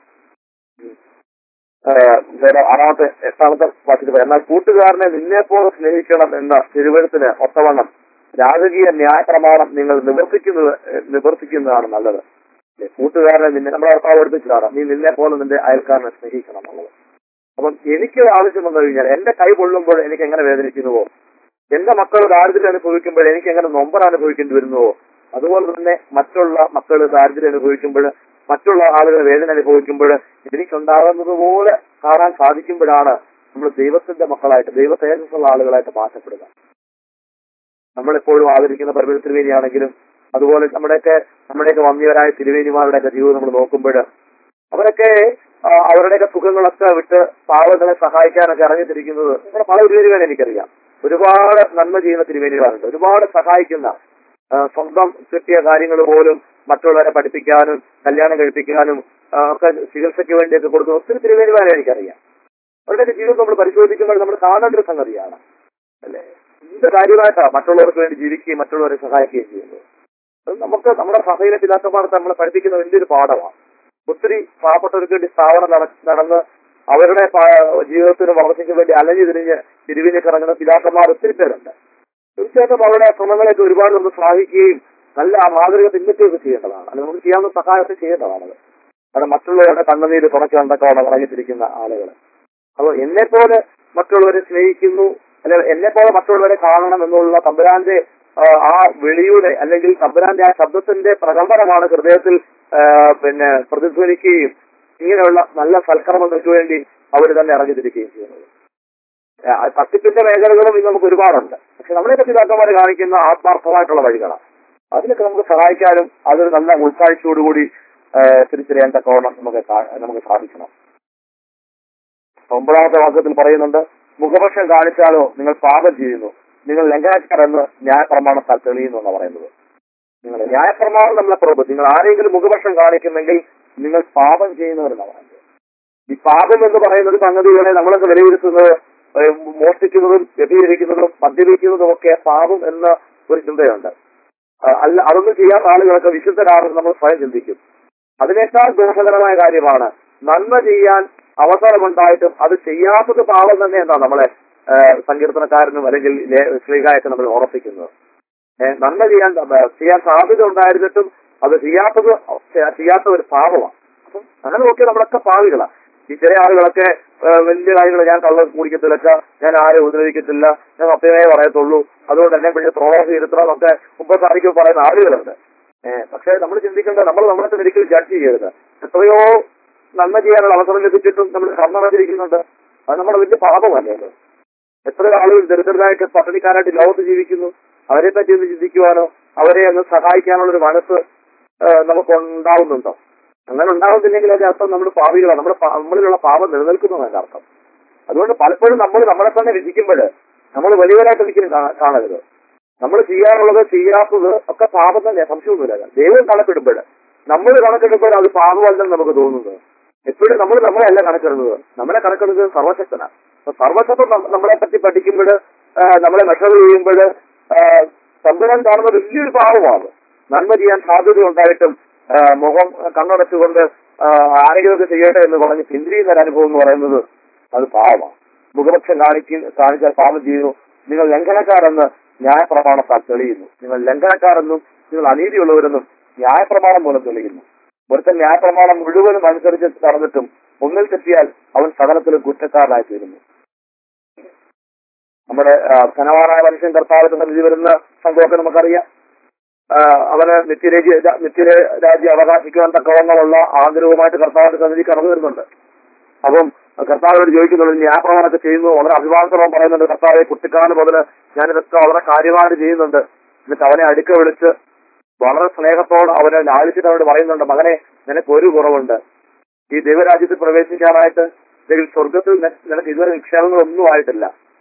ആറാമത്തെ എട്ടാമത്തെ വാക്യത്തിൽ എന്നാൽ കൂട്ടുകാരനെ നിന്നെപ്പോലെ സ്നേഹിക്കണം എന്ന തിരുവഴുത്തിന് ഒത്തവണ്ണം രാജകീയ ന്യായപ്രമാണം നിങ്ങൾ നിവർത്തിക്കുന്നത് നിവർത്തിക്കുന്നതാണ് നല്ലത്. കൂട്ടുകാരനെ നിന്നെ നമ്മളെ ഭർത്താവ് പഠിപ്പിച്ചതാണ്, നീ നിന്നെ പോലെ നിന്റെ അയൽക്കാരനെ സ്നേഹിക്കണം എന്നുള്ളത്. അപ്പം എനിക്ക് ആവശ്യം വന്നു കഴിഞ്ഞാൽ എന്റെ കൈ പൊള്ളുമ്പോൾ എനിക്ക് എങ്ങനെ വേദനിക്കുന്നുവോ, എന്റെ മക്കൾ ദാരിദ്ര്യം അനുഭവിക്കുമ്പോൾ എനിക്ക് എങ്ങനെ നൊമ്പർ അനുഭവിക്കേണ്ടി വരുന്നുവോ, അതുപോലെ തന്നെ മറ്റുള്ള മക്കൾ ദാരിദ്ര്യം അനുഭവിക്കുമ്പോൾ മറ്റുള്ള ആളുകൾ വേദന അനുഭവിക്കുമ്പോൾ എനിക്കുണ്ടാകുന്നത് പോലെ കാണാൻ സാധിക്കുമ്പോഴാണ് നമ്മൾ ദൈവത്തിന്റെ മക്കളായിട്ട് ദൈവ തേജസ്സുള്ള ആളുകളായിട്ട് മാറ്റപ്പെടുക. നമ്മളെപ്പോഴും ആദരിക്കുന്ന പരമ തിരുവേനിയാണെങ്കിലും അതുപോലെ നമ്മുടെയൊക്കെ നമ്മുടെയൊക്കെ വന്യവരായ തിരുവേനിമാരുടെയൊക്കെ ജീവിതം നമ്മൾ നോക്കുമ്പോൾ അവരൊക്കെ അവരുടെയൊക്കെ സുഖങ്ങളൊക്കെ വിട്ട് പാവങ്ങളെ സഹായിക്കാനൊക്കെ ഇറങ്ങിത്തിരിക്കുന്നത് നമ്മുടെ പല തിരുവേനിമാരെ എനിക്കറിയാം. ഒരുപാട് നന്മ ചെയ്യുന്ന തിരുവേനിമാരുണ്ട്, ഒരുപാട് സഹായിക്കുന്ന, സ്വന്തം കിട്ടിയ കാര്യങ്ങൾ പോലും മറ്റുള്ളവരെ പഠിപ്പിക്കാനും കല്യാണം കഴിപ്പിക്കാനും ഒക്കെ ചികിത്സയ്ക്ക് വേണ്ടിയൊക്കെ കൊടുക്കുന്ന ഒത്തിരി തിരുവേനിമാരെ എനിക്കറിയാം. അവരുടെയൊക്കെ ജീവിതം നമ്മൾ പരിശോധിക്കുമ്പോൾ നമ്മൾ കാണേണ്ട ഒരു സംഗതിയാണ് അല്ലെ. എന്ത് കാര്യമായിട്ടാണ് മറ്റുള്ളവർക്ക് വേണ്ടി ജീവിക്കുകയും മറ്റുള്ളവരെ സഹായിക്കുകയും ചെയ്യുന്നത്. അത് നമുക്ക് നമ്മുടെ സഭയിലെ പിതാക്കന്മാർക്ക് നമ്മളെ പഠിപ്പിക്കുന്ന വലിയൊരു പാഠമാണ്. ഒത്തിരി പാവപ്പെട്ടവർക്ക് വേണ്ടി സ്ഥാപനം നടന്ന് അവരുടെ ജീവിതത്തിന് വളർച്ചയ്ക്ക് വേണ്ടി അലഞ്ഞു തിരിഞ്ഞ് തിരുവിനെ കറങ്ങുന്ന പിതാക്കന്മാർ ഒത്തിരി പേരുണ്ട്. തീർച്ചയായിട്ടും അവരുടെ ശ്രമങ്ങളെയൊക്കെ ഒരുപാട് നമ്മൾ ശ്ലാഘിക്കുകയും നല്ല മാതൃക പിൻപറ്റുകയൊക്കെ ചെയ്യേണ്ടതാണ്. അത് നമുക്ക് ചെയ്യാവുന്ന സഹായമൊക്കെ ചെയ്യേണ്ടതാണത്. അത് മറ്റുള്ളവരുടെ കണ്ണുനീര് തുറച്ചുകൊണ്ടൊക്കെയാണ് ഇറങ്ങിത്തിരിക്കുന്ന ആളുകൾ. അപ്പോൾ എന്നെ പോലെ മറ്റുള്ളവരെ സ്നേഹിക്കുന്നു അല്ലെ എന്നെ പോലെ മറ്റുള്ളവരെ കാണണം എന്നുള്ള തമ്പുരാന്റെ ആ വിളിയുടെ അല്ലെങ്കിൽ തമ്പുരാന്റെ ആ ശബ്ദത്തിന്റെ പ്രകമ്പനമാണ് ഹൃദയത്തിൽ പിന്നെ പ്രതിധ്വനിക്കുകയും ഇങ്ങനെയുള്ള നല്ല സൽക്കർമ്മങ്ങൾക്ക് വേണ്ടി അവർ തന്നെ ഇറങ്ങിത്തിരിക്കുകയും ചെയ്യുന്നത്. തട്ടിപ്പിന്റെ മേഖലകളും ഇന്ന് നമുക്ക് ഒരുപാടുണ്ട്. പക്ഷെ നമ്മളെയൊക്കെ പിതാക്കന്മാർ കാണിക്കുന്ന ആത്മാർത്ഥമായിട്ടുള്ള വഴികളാണ്. അതിനൊക്കെ നമുക്ക് സഹായിക്കാനും അതൊരു നല്ല ഉൾക്കാഴ്ചയോടുകൂടി തിരിച്ചറിയാൻ തക്കവണ്ണം നമുക്ക് നമുക്ക് സാധിക്കണം. ഒമ്പതാമത്തെ വാക്യത്തിൽ പറയുന്നുണ്ട്, മുഖപക്ഷം കാണിച്ചാലോ നിങ്ങൾ പാപം ചെയ്യുന്നു, നിങ്ങൾ ലംഘനക്കാർ എന്ന് ന്യായപ്രമാണത്താൽ തെളിയുന്നു എന്നാണ് പറയുന്നത്. നിങ്ങൾ ന്യായപ്രമാണം നമ്മളെ പ്രഭു നിങ്ങൾ ആരെങ്കിലും മുഖപക്ഷം കാണിക്കുന്നെങ്കിൽ നിങ്ങൾ പാപം ചെയ്യുന്നവരെന്നാണ് പറയുന്നത്. ഈ പാപം എന്ന് പറയുന്നത് സംഗതികളെ നമ്മളൊക്കെ വിലയിരുത്തുന്നത് മോഷ്ടിക്കുന്നതും വ്യഭിചരിക്കുന്നതും മദ്യപിക്കുന്നതും ഒക്കെ പാപം എന്ന ഒരു ചിന്തയുണ്ട്. അല്ല, അതൊന്നും ചെയ്യാത്ത ആളുകളൊക്കെ വിശുദ്ധരാണെന്ന് നമ്മൾ സ്വയം ചിന്തിക്കും. അതിനേക്കാൾ ദോഷകരമായ കാര്യമാണ് നന്മ ചെയ്യാൻ അവസരമുണ്ടായിട്ടും അത് ചെയ്യാത്തത് പാപം തന്നെ എന്നാണ് നമ്മളെ സങ്കീർത്തനക്കാരനും അല്ലെങ്കിൽ ശ്രീകായൊക്കെ നമ്മൾ ഉറപ്പിക്കുന്നത്. നന്മ ചെയ്യാൻ ചെയ്യാൻ സാധ്യത ഉണ്ടായിരുന്നിട്ടും അത് ചെയ്യാത്തത് ചെയ്യാത്ത ഒരു പാപമാണ്. അപ്പം അങ്ങനെ നോക്കിയാൽ നമ്മളൊക്കെ പാവികളാണ്. ഈ ചെറിയ ആളുകളൊക്കെ വലിയ കാര്യങ്ങൾ ഞാൻ കള്ള കുടിക്കത്തില്ല, ഞാൻ ആരെ ഉപദ്രവിക്കത്തില്ല, ഞാൻ സത്യമേ പറയത്തുള്ളൂ, അതുകൊണ്ട് എന്നെ വലിയ പ്രോഗ്രാം ചെയ്തിട്ടൊക്കെ മുമ്പത്തായിരിക്കും പറയുന്ന ആളുകളുണ്ട്. ഏഹ് പക്ഷെ നമ്മൾ ചിന്തിക്കേണ്ടത് നമ്മൾ നമ്മളെ ഒരിക്കലും ജഡ്ജ് ചെയ്യരുത്. എത്രയോ നന്മ ചെയ്യാനുള്ള അവസരം ലഭിച്ചിട്ടും നമ്മൾ കർമ്മറിയിരിക്കുന്നുണ്ട്. അത് നമ്മുടെ വലിയ പാപമല്ലേ. എത്രയോ ആളുകൾ ദരിദ്രരായിട്ട് പട്ടിണിക്കാരായിട്ട് ലോകത്ത് ജീവിക്കുന്നു. അവരെ പറ്റി ഒന്ന് ചിന്തിക്കുവാനോ അവരെ ഒന്ന് സഹായിക്കാനുള്ളൊരു മനസ്സ് നമുക്ക് ഉണ്ടാവുന്നുണ്ടോ? അങ്ങനെ ഉണ്ടാവുന്നില്ലെങ്കിൽ അതിന്റെ അർത്ഥം നമ്മൾ പാപികളാണ്, നമ്മുടെ നമ്മളിലുള്ള പാപം നിലനിൽക്കുന്നതിന്റെ അർത്ഥം. അതുകൊണ്ട് പലപ്പോഴും നമ്മൾ നമ്മളെ തന്നെ വിധിക്കുമ്പോൾ നമ്മൾ വലിയവരായിട്ട് ഒരിക്കലും കാണരുത്. നമ്മൾ ചെയ്യാറുള്ളത് ചെയ്യാത്തത് ഒക്കെ പാപം തന്നെ, സംശയമൊന്നുമില്ല. ദൈവം കണക്കെടുമ്പോൾ നമ്മൾ കണക്കെടുമ്പോൾ അത് പാപമല്ലെന്ന് നമുക്ക് തോന്നുന്നത്. എപ്പോഴും നമ്മൾ നമ്മളെയല്ല കണക്കെടുന്നത്, നമ്മളെ കണക്കെടുക്കുന്നത് സർവശക്തനാണ്. അപ്പൊ സർവശക്തൻ നമ്മളെ പറ്റി പഠിക്കുമ്പോൾ നമ്മളെ മെഷർ ചെയ്യുമ്പോൾ തമ്പുരാൻ കാണുന്ന വലിയൊരു പാപമാണ്. നന്മ ചെയ്യാൻ സാധ്യത ഉണ്ടായിട്ടും മുഖം കണ്ണടച്ചുകൊണ്ട് ആരെങ്കിലുമൊക്കെ ചെയ്യട്ടെ എന്ന് പറഞ്ഞ് പിന്തിരിയുന്ന ഒരു അനുഭവം എന്ന് പറയുന്നത് അത് പാപമാണ്. മുഖപക്ഷം കാണിക്കും കാണിച്ചാൽ പാപം ചെയ്യുന്നു. നിങ്ങൾ ലംഘനക്കാരെന്ന് ന്യായപ്രമാണത്താൽ തെളിയുന്നു. നിങ്ങൾ ലംഘനക്കാരെന്നും നിങ്ങൾ അനീതിയുള്ളവരെന്നും ന്യായപ്രമാണം മൂലം തെളിയുന്നു. ഒരുത്തൻ ന്യായപ്രമാണം മുഴുവനും അനുസരിച്ച് നടന്നിട്ടും ഒന്നിൽ തെറ്റിയാൽ അവൻ സകലത്തിലും കുറ്റക്കാരനായി തീരുന്നു. നമ്മുടെ ധനവാനായ മനുഷ്യൻ കർത്താവിന്റെ സന്നിധി വരുന്ന സംഭവമൊക്കെ നമുക്കറിയാം. അവന് നിത്യരാജ്യ നിത്യരാജ്യ അവകാശിക്കുവാൻ തക്കവണ്ണമുള്ള ആഗ്രഹവുമായിട്ട് കർത്താവിന്റെ സന്നിധി കടന്നു വരുന്നുണ്ട്. അപ്പം കർത്താവിനോട് ചോദിക്കുന്നുണ്ട്, ന്യായപ്രമാണമൊക്കെ ചെയ്യുന്നു. വളരെ അഭിമാനത്തോളം പറയുന്നുണ്ട്, കർത്താവെ കുട്ടിക്കാലം മുതൽ ഞാനിതൊക്കെ വളരെ കാര്യമായിട്ട് ചെയ്യുന്നുണ്ട്. എന്നിട്ട് അവനെ അടുക്ക വിളിച്ച് വളരെ സ്നേഹത്തോട് അവനെ ലാളിച്ചിട്ട് അവനോട് പറയുന്നുണ്ട്, മകനെ നിനക്ക് ഒരു കുറവുണ്ട്. ഈ ദൈവരാജ്യത്തിൽ പ്രവേശിക്കാനായിട്ട് അല്ലെങ്കിൽ സ്വർഗത്തിൽ നിനക്ക് ഇതുവരെ നിക്ഷേപങ്ങളൊന്നും ആയിട്ടില്ല.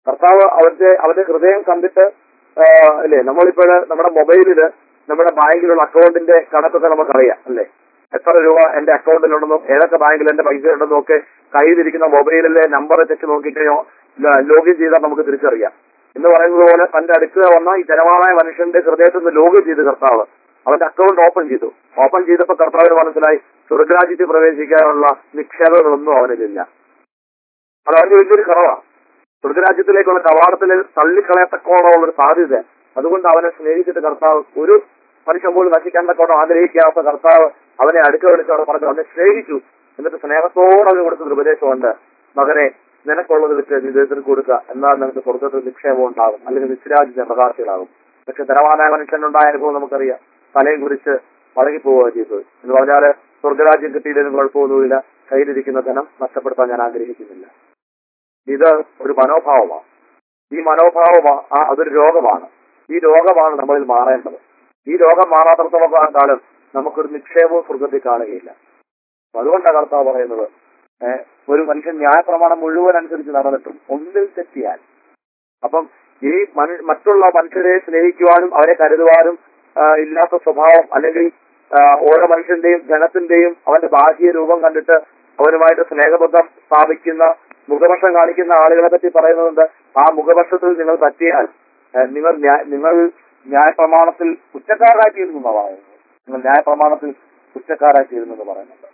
കർത്താവ് അവന്റെ അവന്റെ ഹൃദയം കണ്ടിട്ട് അല്ലേ, നമ്മളിപ്പോഴ് നമ്മുടെ മൊബൈലില് നമ്മുടെ ബാങ്കിലുള്ള അക്കൗണ്ടിന്റെ കണക്കൊക്കെ നമുക്കറിയാം അല്ലേ, എത്ര രൂപ എന്റെ അക്കൗണ്ടിലുണ്ടെന്നും ഏതൊക്കെ ബാങ്കിൽ എന്റെ പൈസ ഉണ്ടെന്നും ഒക്കെ കയ്യിലിരിക്കുന്ന മൊബൈലിലെ നമ്പർ ചെക്ക് നോക്കിക്കഴിഞ്ഞോ ലോഗിൻ ചെയ്താൽ നമുക്ക് തിരിച്ചറിയാം. എന്ന് പറയുന്നത് പോലെ തന്റെ അടുത്ത് വന്ന ഈ ജനവാളായ മനുഷ്യന്റെ ഹൃദയത്തിൽ നിന്ന് ലോഗിൻ ചെയ്ത് കർത്താവ് അവന്റെ അക്കൗണ്ട് ഓപ്പൺ ചെയ്തു. ഓപ്പൺ ചെയ്തപ്പോൾ കർത്താവിന് മനസ്സിലായി സ്വർഗരാജ്യത്തിൽ പ്രവേശിക്കാനുള്ള നിക്ഷേപങ്ങളൊന്നും അവനിലില്ല. അത് അവന്റെ വലിയൊരു കുറവാണ്. സ്വർഗരാജ്യത്തിലേക്കുള്ള കവാടത്തിൽ തള്ളിക്കളയത്തക്കോളമുള്ള ഒരു സാധ്യത. അതുകൊണ്ട് അവനെ സ്നേഹിച്ചിട്ട് കർത്താവ് ഒരു മനുഷ്യൻ പോലും നശിക്കാൻ തക്കോണം ആഗ്രഹിക്കാത്ത കർത്താവ് അവനെ അടുക്ക വിളിച്ച് അവിടെ പറഞ്ഞു അവനെ സ്നേഹിച്ചു. എന്നിട്ട് സ്നേഹത്തോടെ അവന് കൊടുത്തൊരു ഉപദേശമുണ്ട്, മകനെ നിനക്കുള്ളത് വിറ്റ് ജീവിതത്തിന് കൊടുക്കുക, എന്നാൽ നിനക്ക് സ്വർഗത്തിൽ നിക്ഷേപം ഉണ്ടാകും, അല്ലെങ്കിൽ നിശ്ചരാജ്യത്തെ പ്രകാശികളാകും. പക്ഷെ ധനവാനായ മനുഷ്യനുണ്ടായ അനുഭവം നമുക്കറിയാം, തലയും കുറിച്ച് മടങ്ങിപ്പോവുക ചെയ്തത്. എന്ന് പറഞ്ഞാല് സ്വർഗരാജ്യം കിട്ടിയില്ലെങ്കിലും കുഴപ്പമൊന്നുമില്ല, കയ്യിലിരിക്കുന്ന ധനം നഷ്ടപ്പെടുത്താൻ ഞാൻ ആഗ്രഹിക്കുന്നില്ല. ഇത് ഒരു മനോഭാവമാണ്. ഈ മനോഭാവമാണ് ആ അതൊരു രോഗമാണ്. ഈ രോഗമാണ് നമ്മളിൽ മാറേണ്ടത്. ഈ രോഗം മാറാത്തടത്തോളം കാലം നമുക്കൊരു നിക്ഷേപവും സ്വർഗത്തിൽ കാണുകയില്ല. അതുകൊണ്ടാണ് കർത്താവ് പറയുന്നത്, ഏഹ് ഒരു മനുഷ്യൻ ന്യായപ്രമാണം മുഴുവൻ അനുസരിച്ച് നടന്നിട്ടും ഒന്നിൽ തെറ്റിയാൽ, അപ്പം ഈ മറ്റുള്ള മനുഷ്യരെ സ്നേഹിക്കുവാനും അവരെ കരുതുവാനും ഇല്ലാത്ത സ്വഭാവം, അല്ലെങ്കിൽ ഓരോ മനുഷ്യന്റെയും ജനത്തിന്റെയും അവന്റെ ബാഹ്യ രൂപം കണ്ടിട്ട് അവരുമായിട്ട് സ്നേഹബന്ധം സ്ഥാപിക്കുന്ന മുഖപക്ഷം കാണിക്കുന്ന ആളുകളെ പറ്റി പറയുന്നുണ്ട്. ആ മുഖപക്ഷത്തിൽ നിങ്ങൾ പറ്റിയാൽ നിങ്ങൾ നിങ്ങൾ ന്യായപ്രമാണത്തിൽ കുറ്റക്കാരായിത്തീരുന്നു എന്നാണ് പറയുന്നത്. നിങ്ങൾ ന്യായപ്രമാണത്തിൽ കുറ്റക്കാരായിത്തീരുന്നു എന്ന് പറയുന്നുണ്ട്.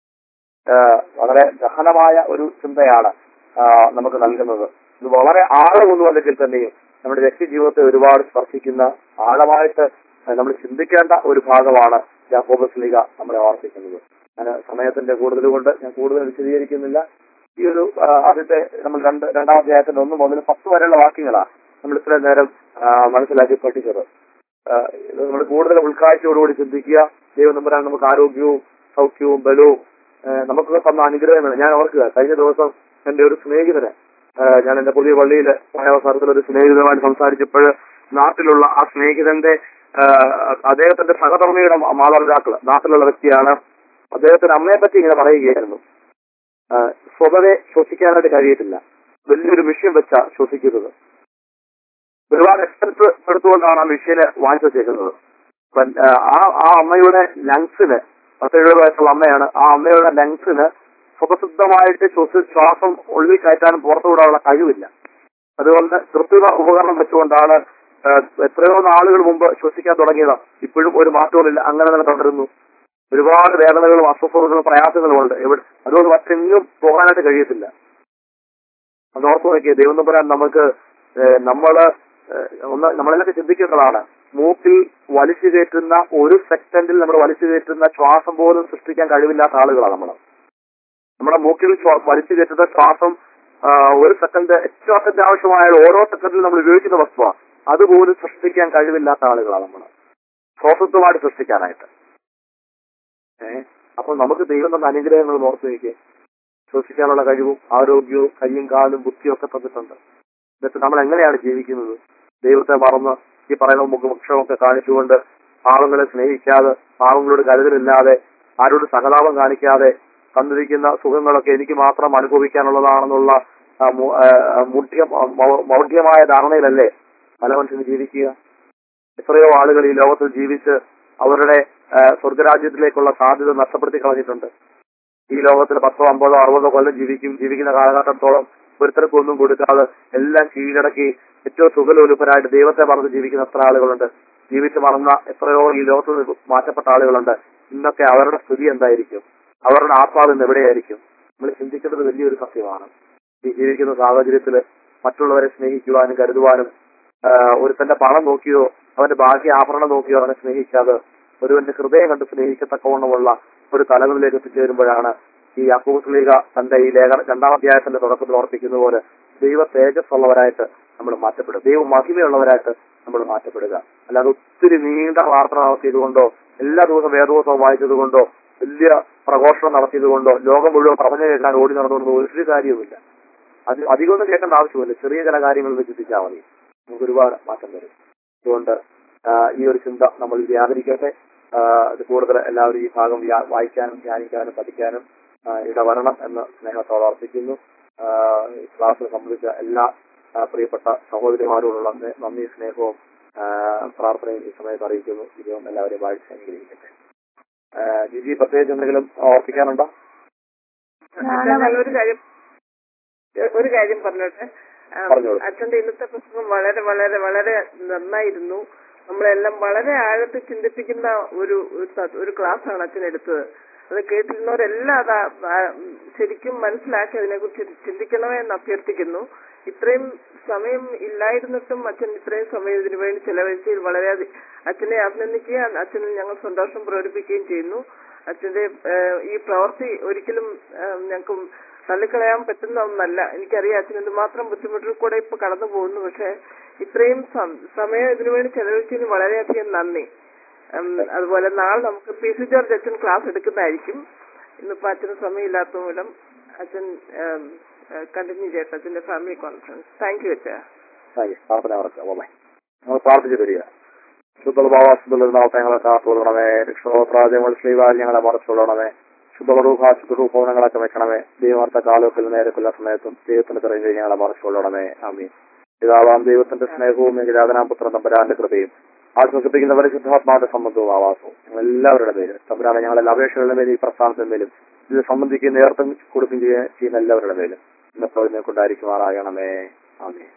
വളരെ ഗഹനമായ ഒരു ചിന്തയാണ് നമുക്ക് നൽകുന്നത്. ഇത് വളരെ ആഴമൊന്നും അല്ലെങ്കിൽ തന്നെയും നമ്മുടെ വ്യക്തി ജീവിതത്തെ ഒരുപാട് സ്പർശിക്കുന്ന ആഴമായിട്ട് നമ്മൾ ചിന്തിക്കേണ്ട ഒരു ഭാഗമാണ് യാക്കോബ് ശ്ലീഹ നമ്മളെ ഓർപ്പിക്കുന്നത്. ഞാൻ സമയത്തിന്റെ കൂടുതൽ കൊണ്ട് ഞാൻ കൂടുതൽ വിശദീകരിക്കുന്നില്ല. ഈ ഒരു ആദ്യത്തെ നമ്മൾ രണ്ട് രണ്ടാം അധ്യായത്തിന്റെ ഒന്ന് മുതൽ പത്ത് വരെയുള്ള വാക്യങ്ങളാണ് നമ്മൾ ഇത്രയും നേരം മനസ്സിലാക്കി പഠിച്ചത്. നമ്മൾ കൂടുതൽ ഉൾക്കാഴ്ചയോടുകൂടി ചിന്തിക്കുക. ദൈവം നമ്പരാൻ നമുക്ക് ആരോഗ്യവും സൗഖ്യവും ബലവും നമുക്കൊക്കെ തന്ന അനുഗ്രഹമാണ്. ഞാൻ ഓർക്കുക, കഴിഞ്ഞ ദിവസം എന്റെ ഒരു സ്നേഹിതന്, ഞാൻ എന്റെ പുതിയ പള്ളിയിലെ അവസരത്തിൽ ഒരു സ്നേഹിതനുമായിട്ട് സംസാരിച്ചപ്പോൾ നാട്ടിലുള്ള ആ സ്നേഹിതന്റെ അദ്ദേഹത്തിന്റെ സഹധർമ്മിയുടെ മാതാപിതാക്കള് നാട്ടിലുള്ള വ്യക്തിയാണ്. അദ്ദേഹത്തിന്റെ അമ്മയെ പറ്റി ഇങ്ങനെ പറയുകയായിരുന്നു, സ്വതവേ ശ്വസിക്കാനായിട്ട് കഴിയത്തില്ല, വലിയൊരു മിഷ്യൻ വെച്ചാ ശ്വസിക്കുന്നത്. ഒരുപാട് എക്സ്പെൻസ് എടുത്തുകൊണ്ടാണ് ആ മിഷ്യനെ വാങ്ങിച്ചു വെച്ചേക്കുന്നത്. ആ ആ അമ്മയുടെ ലങ്സിന്, പത്തെഴുപത് വയസ്സുള്ള അമ്മയാണ്, ആ അമ്മയുടെ ലങ്സിന് സ്വതസിദ്ധമായിട്ട് ശ്വസി ശ്വാസം ഉള്ളിൽ കയറ്റാനും പുറത്തു വിടാനുള്ള കഴിവില്ല. അതുകൊണ്ട് കൃത്രിമ ഉപകരണം വെച്ചുകൊണ്ടാണ് എത്രയോ നാളുകൾ മുമ്പ് ശ്വസിക്കാൻ തുടങ്ങിയതാണ്. ഇപ്പോഴും ഒരു മാറ്റവുമില്ല, അങ്ങനെ തന്നെ തുടരുന്നു. ഒരുപാട് വേദനകളും അസ്വസ്ഥതകളും പ്രയാസങ്ങളും ഉണ്ട്. എവിടെ അതുകൊണ്ട് മറ്റെങ്ങും പോകാനായിട്ട് കഴിയത്തില്ല. അതോർത്ത് നോക്കിയ ദൈവം പറയാൻ നമുക്ക് നമ്മള് ഒന്ന് നമ്മളെല്ലാം ചിന്തിക്കേണ്ടതാണ്. മൂക്കിൽ വലിച്ചു കയറ്റുന്ന ഒരു സെക്കൻഡിൽ നമ്മൾ വലിച്ചു കയറ്റുന്ന ശ്വാസം പോലും സൃഷ്ടിക്കാൻ കഴിവില്ലാത്ത ആളുകളാണ് നമ്മൾ. നമ്മുടെ മൂക്കിൽ വലിച്ചു കയറ്റുന്ന ശ്വാസം ഒരു സെക്കൻഡ് ഏറ്റവും അത്യാവശ്യമായ ഓരോ സെക്കൻഡിൽ നമ്മൾ ഉപയോഗിക്കുന്ന വസ്തുവാണ്. അതുപോലും സൃഷ്ടിക്കാൻ കഴിവില്ലാത്ത ആളുകളാണ് നമ്മൾ, സ്വതന്ത്രമായിട്ട് സൃഷ്ടിക്കാനായിട്ട്. ഏഹ് അപ്പോൾ നമുക്ക് ദൈവം തന്ന അനുഗ്രഹങ്ങൾ ഓർത്ത് വയ്ക്കുക. ശ്വസിക്കാനുള്ള കഴിവും ആരോഗ്യവും കയ്യും കാലും ബുദ്ധിയും ഒക്കെ തന്നിട്ടുണ്ട്. എന്നിട്ട് നമ്മൾ എങ്ങനെയാണ് ജീവിക്കുന്നത്? ദൈവത്തെ മറന്ന് ഈ പറയുന്ന മുഖപക്ഷമൊക്കെ കാണിച്ചുകൊണ്ട്, പാവങ്ങളെ സ്നേഹിക്കാതെ, പാവങ്ങളോട് കരുതലില്ലാതെ, ആരോട് സഹതാപം കാണിക്കാതെ, തന്നിരിക്കുന്ന സുഖങ്ങളൊക്കെ എനിക്ക് മാത്രം അനുഭവിക്കാനുള്ളതാണെന്നുള്ള മൗഢ്യമായ ധാരണയിലല്ലേ പല മനുഷ്യന് ജീവിക്കുക? എത്രയോ ആളുകൾ ഈ ലോകത്തിൽ ജീവിച്ച് അവരുടെ സ്വർഗരാജ്യത്തിലേക്കുള്ള സാധ്യത നഷ്ടപ്പെടുത്തി കളഞ്ഞിട്ടുണ്ട്. ഈ ലോകത്തിൽ പത്തോ അമ്പതോ അറുപതോ കൊല്ലം ജീവിക്കും ജീവിക്കുന്ന കാലഘട്ടത്തോളം ഒരുത്തർക്കൊന്നും കൊടുക്കാതെ എല്ലാം കീഴടക്കി ഏറ്റവും സുഖലോലുപരായിട്ട് ദൈവത്തെ മറന്ന് ജീവിക്കുന്ന എത്ര ആളുകളുണ്ട്. ജീവിച്ച് മറന്ന എത്രയോ ഈ ലോകത്ത് നിന്ന് മാറ്റപ്പെട്ട ആളുകളുണ്ട്. ഇന്നൊക്കെ അവരുടെ സ്ഥിതി എന്തായിരിക്കും? അവരുടെ ആത്മാവ് ഇന്ന് എവിടെയായിരിക്കും? നമ്മൾ ചിന്തിക്കേണ്ടത് വലിയൊരു സത്യമാണ്. ഈ ജീവിക്കുന്ന സാഹചര്യത്തിൽ മറ്റുള്ളവരെ സ്നേഹിക്കുവാനും കരുതുവാനും, ഒരുത്തന്റെ പണം നോക്കിയോ അവന്റെ ബാഹ്യ ആഭരണം നോക്കിയോ അവനെ സ്നേഹിക്കാതെ ഒരുവന്റെ ഹൃദയം കണ്ട് സ്നേഹിക്കത്തക്കവണ്ണമുള്ള ഒരു തലങ്ങളിലേക്ക് എത്തിച്ചേരുമ്പോഴാണ് ഈ യാക്കോബ് ശ്ലീഹ തന്റെ ഈ ലേഖന രണ്ടാം അധ്യായത്തിന്റെ തുടക്കത്തിൽ ഓർപ്പിക്കുന്ന പോലെ ദൈവ തേജസ് ഉള്ളവരായിട്ട് നമ്മൾ മാറ്റപ്പെടുക, ദൈവ മഹിമയുള്ളവരായിട്ട് നമ്മൾ മാറ്റപ്പെടുക. അല്ലാതെ ഒത്തിരി നീണ്ട പ്രാർത്ഥന നടത്തിയതുകൊണ്ടോ എല്ലാ ദിവസവും വേദോത്സവം വായിച്ചതുകൊണ്ടോ വലിയ പ്രഘോഷണം നടത്തിയതുകൊണ്ടോ ലോകം മുഴുവൻ പറഞ്ഞു കേൾക്കാൻ ഓടി നടന്നുകൊണ്ടോ ഒരു കാര്യവുമില്ല. അത് അധികമൊന്നും കേൾക്കേണ്ട ആവശ്യമില്ല. ചെറിയ ചില കാര്യങ്ങൾ ചിന്തിച്ചാൽ മതി, നമുക്ക് ഒരുപാട് മാറ്റം വരും. അതുകൊണ്ട് ഈ ഒരു ചിന്ത നമ്മൾ വ്യാപരിക്കട്ടെ. ഇത് കൂടുതൽ എല്ലാവരും ഈ ഭാഗം വായിക്കാനും ധ്യാനിക്കാനും പഠിക്കാനും ഇടവരണം എന്ന് സ്നേഹത്തോടെ അർപ്പിക്കുന്നു. ക്ലാസ്സിനെ സംബന്ധിച്ച എല്ലാ ആ, പ്രിയപ്പെട്ട സഹോദരിമാരോടുള്ള നെ- നന്ദി സ്നേഹവും ആ, പ്രാർത്ഥനയും ഈ സമയത്ത് അറിയിക്കുന്നു. ദൈവം എല്ലാവരെയും വാഴ്ച അനുഗ്രഹിക്കട്ടെ. ആ, ജിജി പ്രത്യേകിച്ച് എന്തെങ്കിലും ഓർപ്പിക്കാനുണ്ടോ? ഒരു കാര്യം ഒരു കാര്യം പറഞ്ഞോട്ടെ. ആ, പറഞ്ഞോളൂ. അച്ഛന്റെ ഇന്നത്തെ പുസ്തകം വളരെ വളരെ വളരെ നന്നായിരുന്നു. നമ്മളെല്ലാം വളരെ ആഴത്തിൽ ചിന്തിപ്പിക്കുന്ന ഒരു ഒരു സ- ഒരു ക്ലാസ്സാണ് അച്ഛൻ എടുത്തത്. അത് കേട്ടിരുന്നവരെല്ലാം അത് ആ- ആ- ശരിക്കും മനസ്സിലാക്കി അതിനെക്കുറിച്ച് ചിന്തിക്കണമേ എന്ന് അഭ്യർത്ഥിക്കുന്നു. ഇത്രയും സമയം ഇല്ലായിരുന്നിട്ടും അച്ഛൻ ഇത്രയും സമയം ഇതിനു വേണ്ടി ചെലവഴിച്ചതിൽ വളരെ അധി- അച്ഛനെ അഭിനന്ദിക്കുകയും അച്ഛന് ഞങ്ങൾ സന്തോഷം പ്രകടിപ്പിക്കുകയും ചെയ്യുന്നു. അച്ഛന്റെ ഏഹ്, ഈ പ്രവൃത്തി ഒരിക്കലും ഏഹ്, ഞങ്ങൾക്ക് തള്ളിക്കളയാൻ പറ്റുന്ന ഒന്നല്ല. എനിക്കറിയാം അച്ഛൻ എന്തുമാത്രം ബുദ്ധിമുട്ടിൽ കൂടെ ഇപ്പൊ കടന്നു പോകുന്നു. പക്ഷെ ഇത്രയും സം- സമയം ഇതിനുവേണ്ടി ചെലവഴിച്ചതിന് വളരെയധികം നന്ദി. ഉം, അതുപോലെ നാളെ നമുക്ക് പി സി ജോർജ് അച്ഛൻ ക്ലാസ് എടുക്കുന്നതായിരിക്കും. ഇന്നിപ്പോ അച്ഛന് സമയമില്ലാത്ത മൂലം അച്ഛൻ കണ്ടിന്യൂ ചെയ്യട്ടെ അച്ഛന്റെ ഫാമിലി കോൺഫറൻസ്. താങ്ക് യു അച്ഛാ. Thank you. പ്രാർത്ഥന നടക്കുക. ബൈ. നമ്മൾ പ്രാർത്ഥിച്ചു തരിക. ശുദ്ധഭാവാസുദ്ധ ഞങ്ങളെ കാത്തുകൊള്ളണമേ. രക്ഷോത്രാദ്യങ്ങൾ ശ്രീവാരി ഞങ്ങളെ മറച്ചുകൊള്ളണമേ. ശുദ്ധറൂഹ ശുദ്ധരൂപങ്ങളൊക്കെ വെക്കണമേ. ദൈവമർത്ത കാലത്തിൽ നേരക്കുള്ള സമയത്തും ദൈവത്തിന്റെ തെരഞ്ഞു ഞങ്ങളെ മറച്ചുകൊള്ളണമേ. ആമീൻ. പിതാവാം ദൈവത്തിന്റെ സ്നേഹവും ഏകജാതനാപുത്രൻ തമ്പുരാന്റെ കൃപയും ആശ്വസിപ്പിക്കുന്ന പരിശുദ്ധാത്മാവിന്റെ സംബന്ധവും ആവാസവും ഞങ്ങൾ എല്ലാവരുടെ പേര് തമ്പുരാനെ ഞങ്ങളെല്ലാ അപേക്ഷകളുടെ മേലും ഈ പ്രസ്ഥാനത്തിന്റെ മേലും ഇത് സംബന്ധിക്കുന്ന നേതൃത്വം കൊടുക്കുകയും ചെയ്യുക- ചെയ്യുന്ന എല്ലാവരുടെ പേരും ഇന്നത്തെ കൊണ്ടായിരിക്കുമാറാകണമേ. ആമീൻ.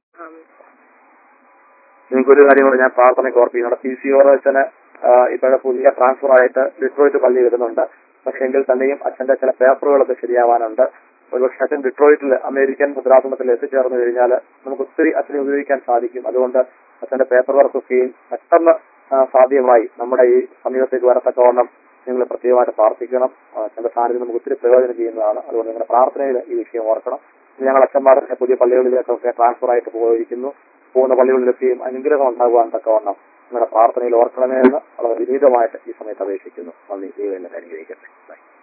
നിങ്ങൾക്കൊരു കാര്യം കൂടെ ഞാൻ പ്രാർത്ഥനയ്ക്ക് ഓർപ്പിക്കുന്നുണ്ട്. പി സി ഓർ അച്ഛന് ഇപ്പോഴെ പുതിയ ട്രാൻസ്ഫർ ആയിട്ട് ഡിട്രോയിറ്റ് പള്ളി വരുന്നുണ്ട്. പക്ഷെ എങ്കിൽ തന്നെയും അച്ഛന്റെ ചില പേപ്പറുകളൊക്കെ ശരിയാവാനുണ്ട്. ഒരുപക്ഷെ അച്ഛൻ ഡിട്രോയിറ്റിൽ അമേരിക്കൻ മുദ്രാസനത്തിൽ എത്തിച്ചേർന്ന് കഴിഞ്ഞാൽ നമുക്ക് ഒത്തിരി അച്ഛനെ ഉപയോഗിക്കാൻ സാധിക്കും. അതുകൊണ്ട് അച്ഛന്റെ പേപ്പർ വർക്കൊക്കെയും പെട്ടെന്ന് ആ, സാധ്യമായി നമ്മുടെ ഈ സമീപത്തേക്ക് വരത്തക്കവണ്ണം നിങ്ങൾ പ്രത്യേകമായിട്ട് പ്രാർത്ഥിക്കണം. അച്ഛന്റെ സാന്നിധ്യം നമുക്ക് ഒത്തിരി പ്രയോജനം ചെയ്യുന്നതാണ്. അതുകൊണ്ട് നിങ്ങളുടെ പ്രാർത്ഥനയിൽ ഈ വിഷയം ഓർക്കണം. ഞങ്ങൾ അച്ഛന്മാരുടെ പുതിയ പള്ളികളിലേക്കൊക്കെ ട്രാൻസ്ഫർ ആയിട്ട് പോയിരിക്കുന്നു. പോകുന്ന പള്ളികളിലൊക്കെയും അനുഗ്രഹം ഉണ്ടാകുവാൻ തക്കവണ്ണം നിങ്ങളുടെ പ്രാർത്ഥനയിൽ ഓർക്കണമേ എന്ന് വളരെ വിനീതമായിട്ട് ഈ സമയത്ത് അപേക്ഷിക്കുന്നു. നന്ദി. ദൈവം എന്നെ അനുഗ്രഹിക്കട്ടെ. ബൈ.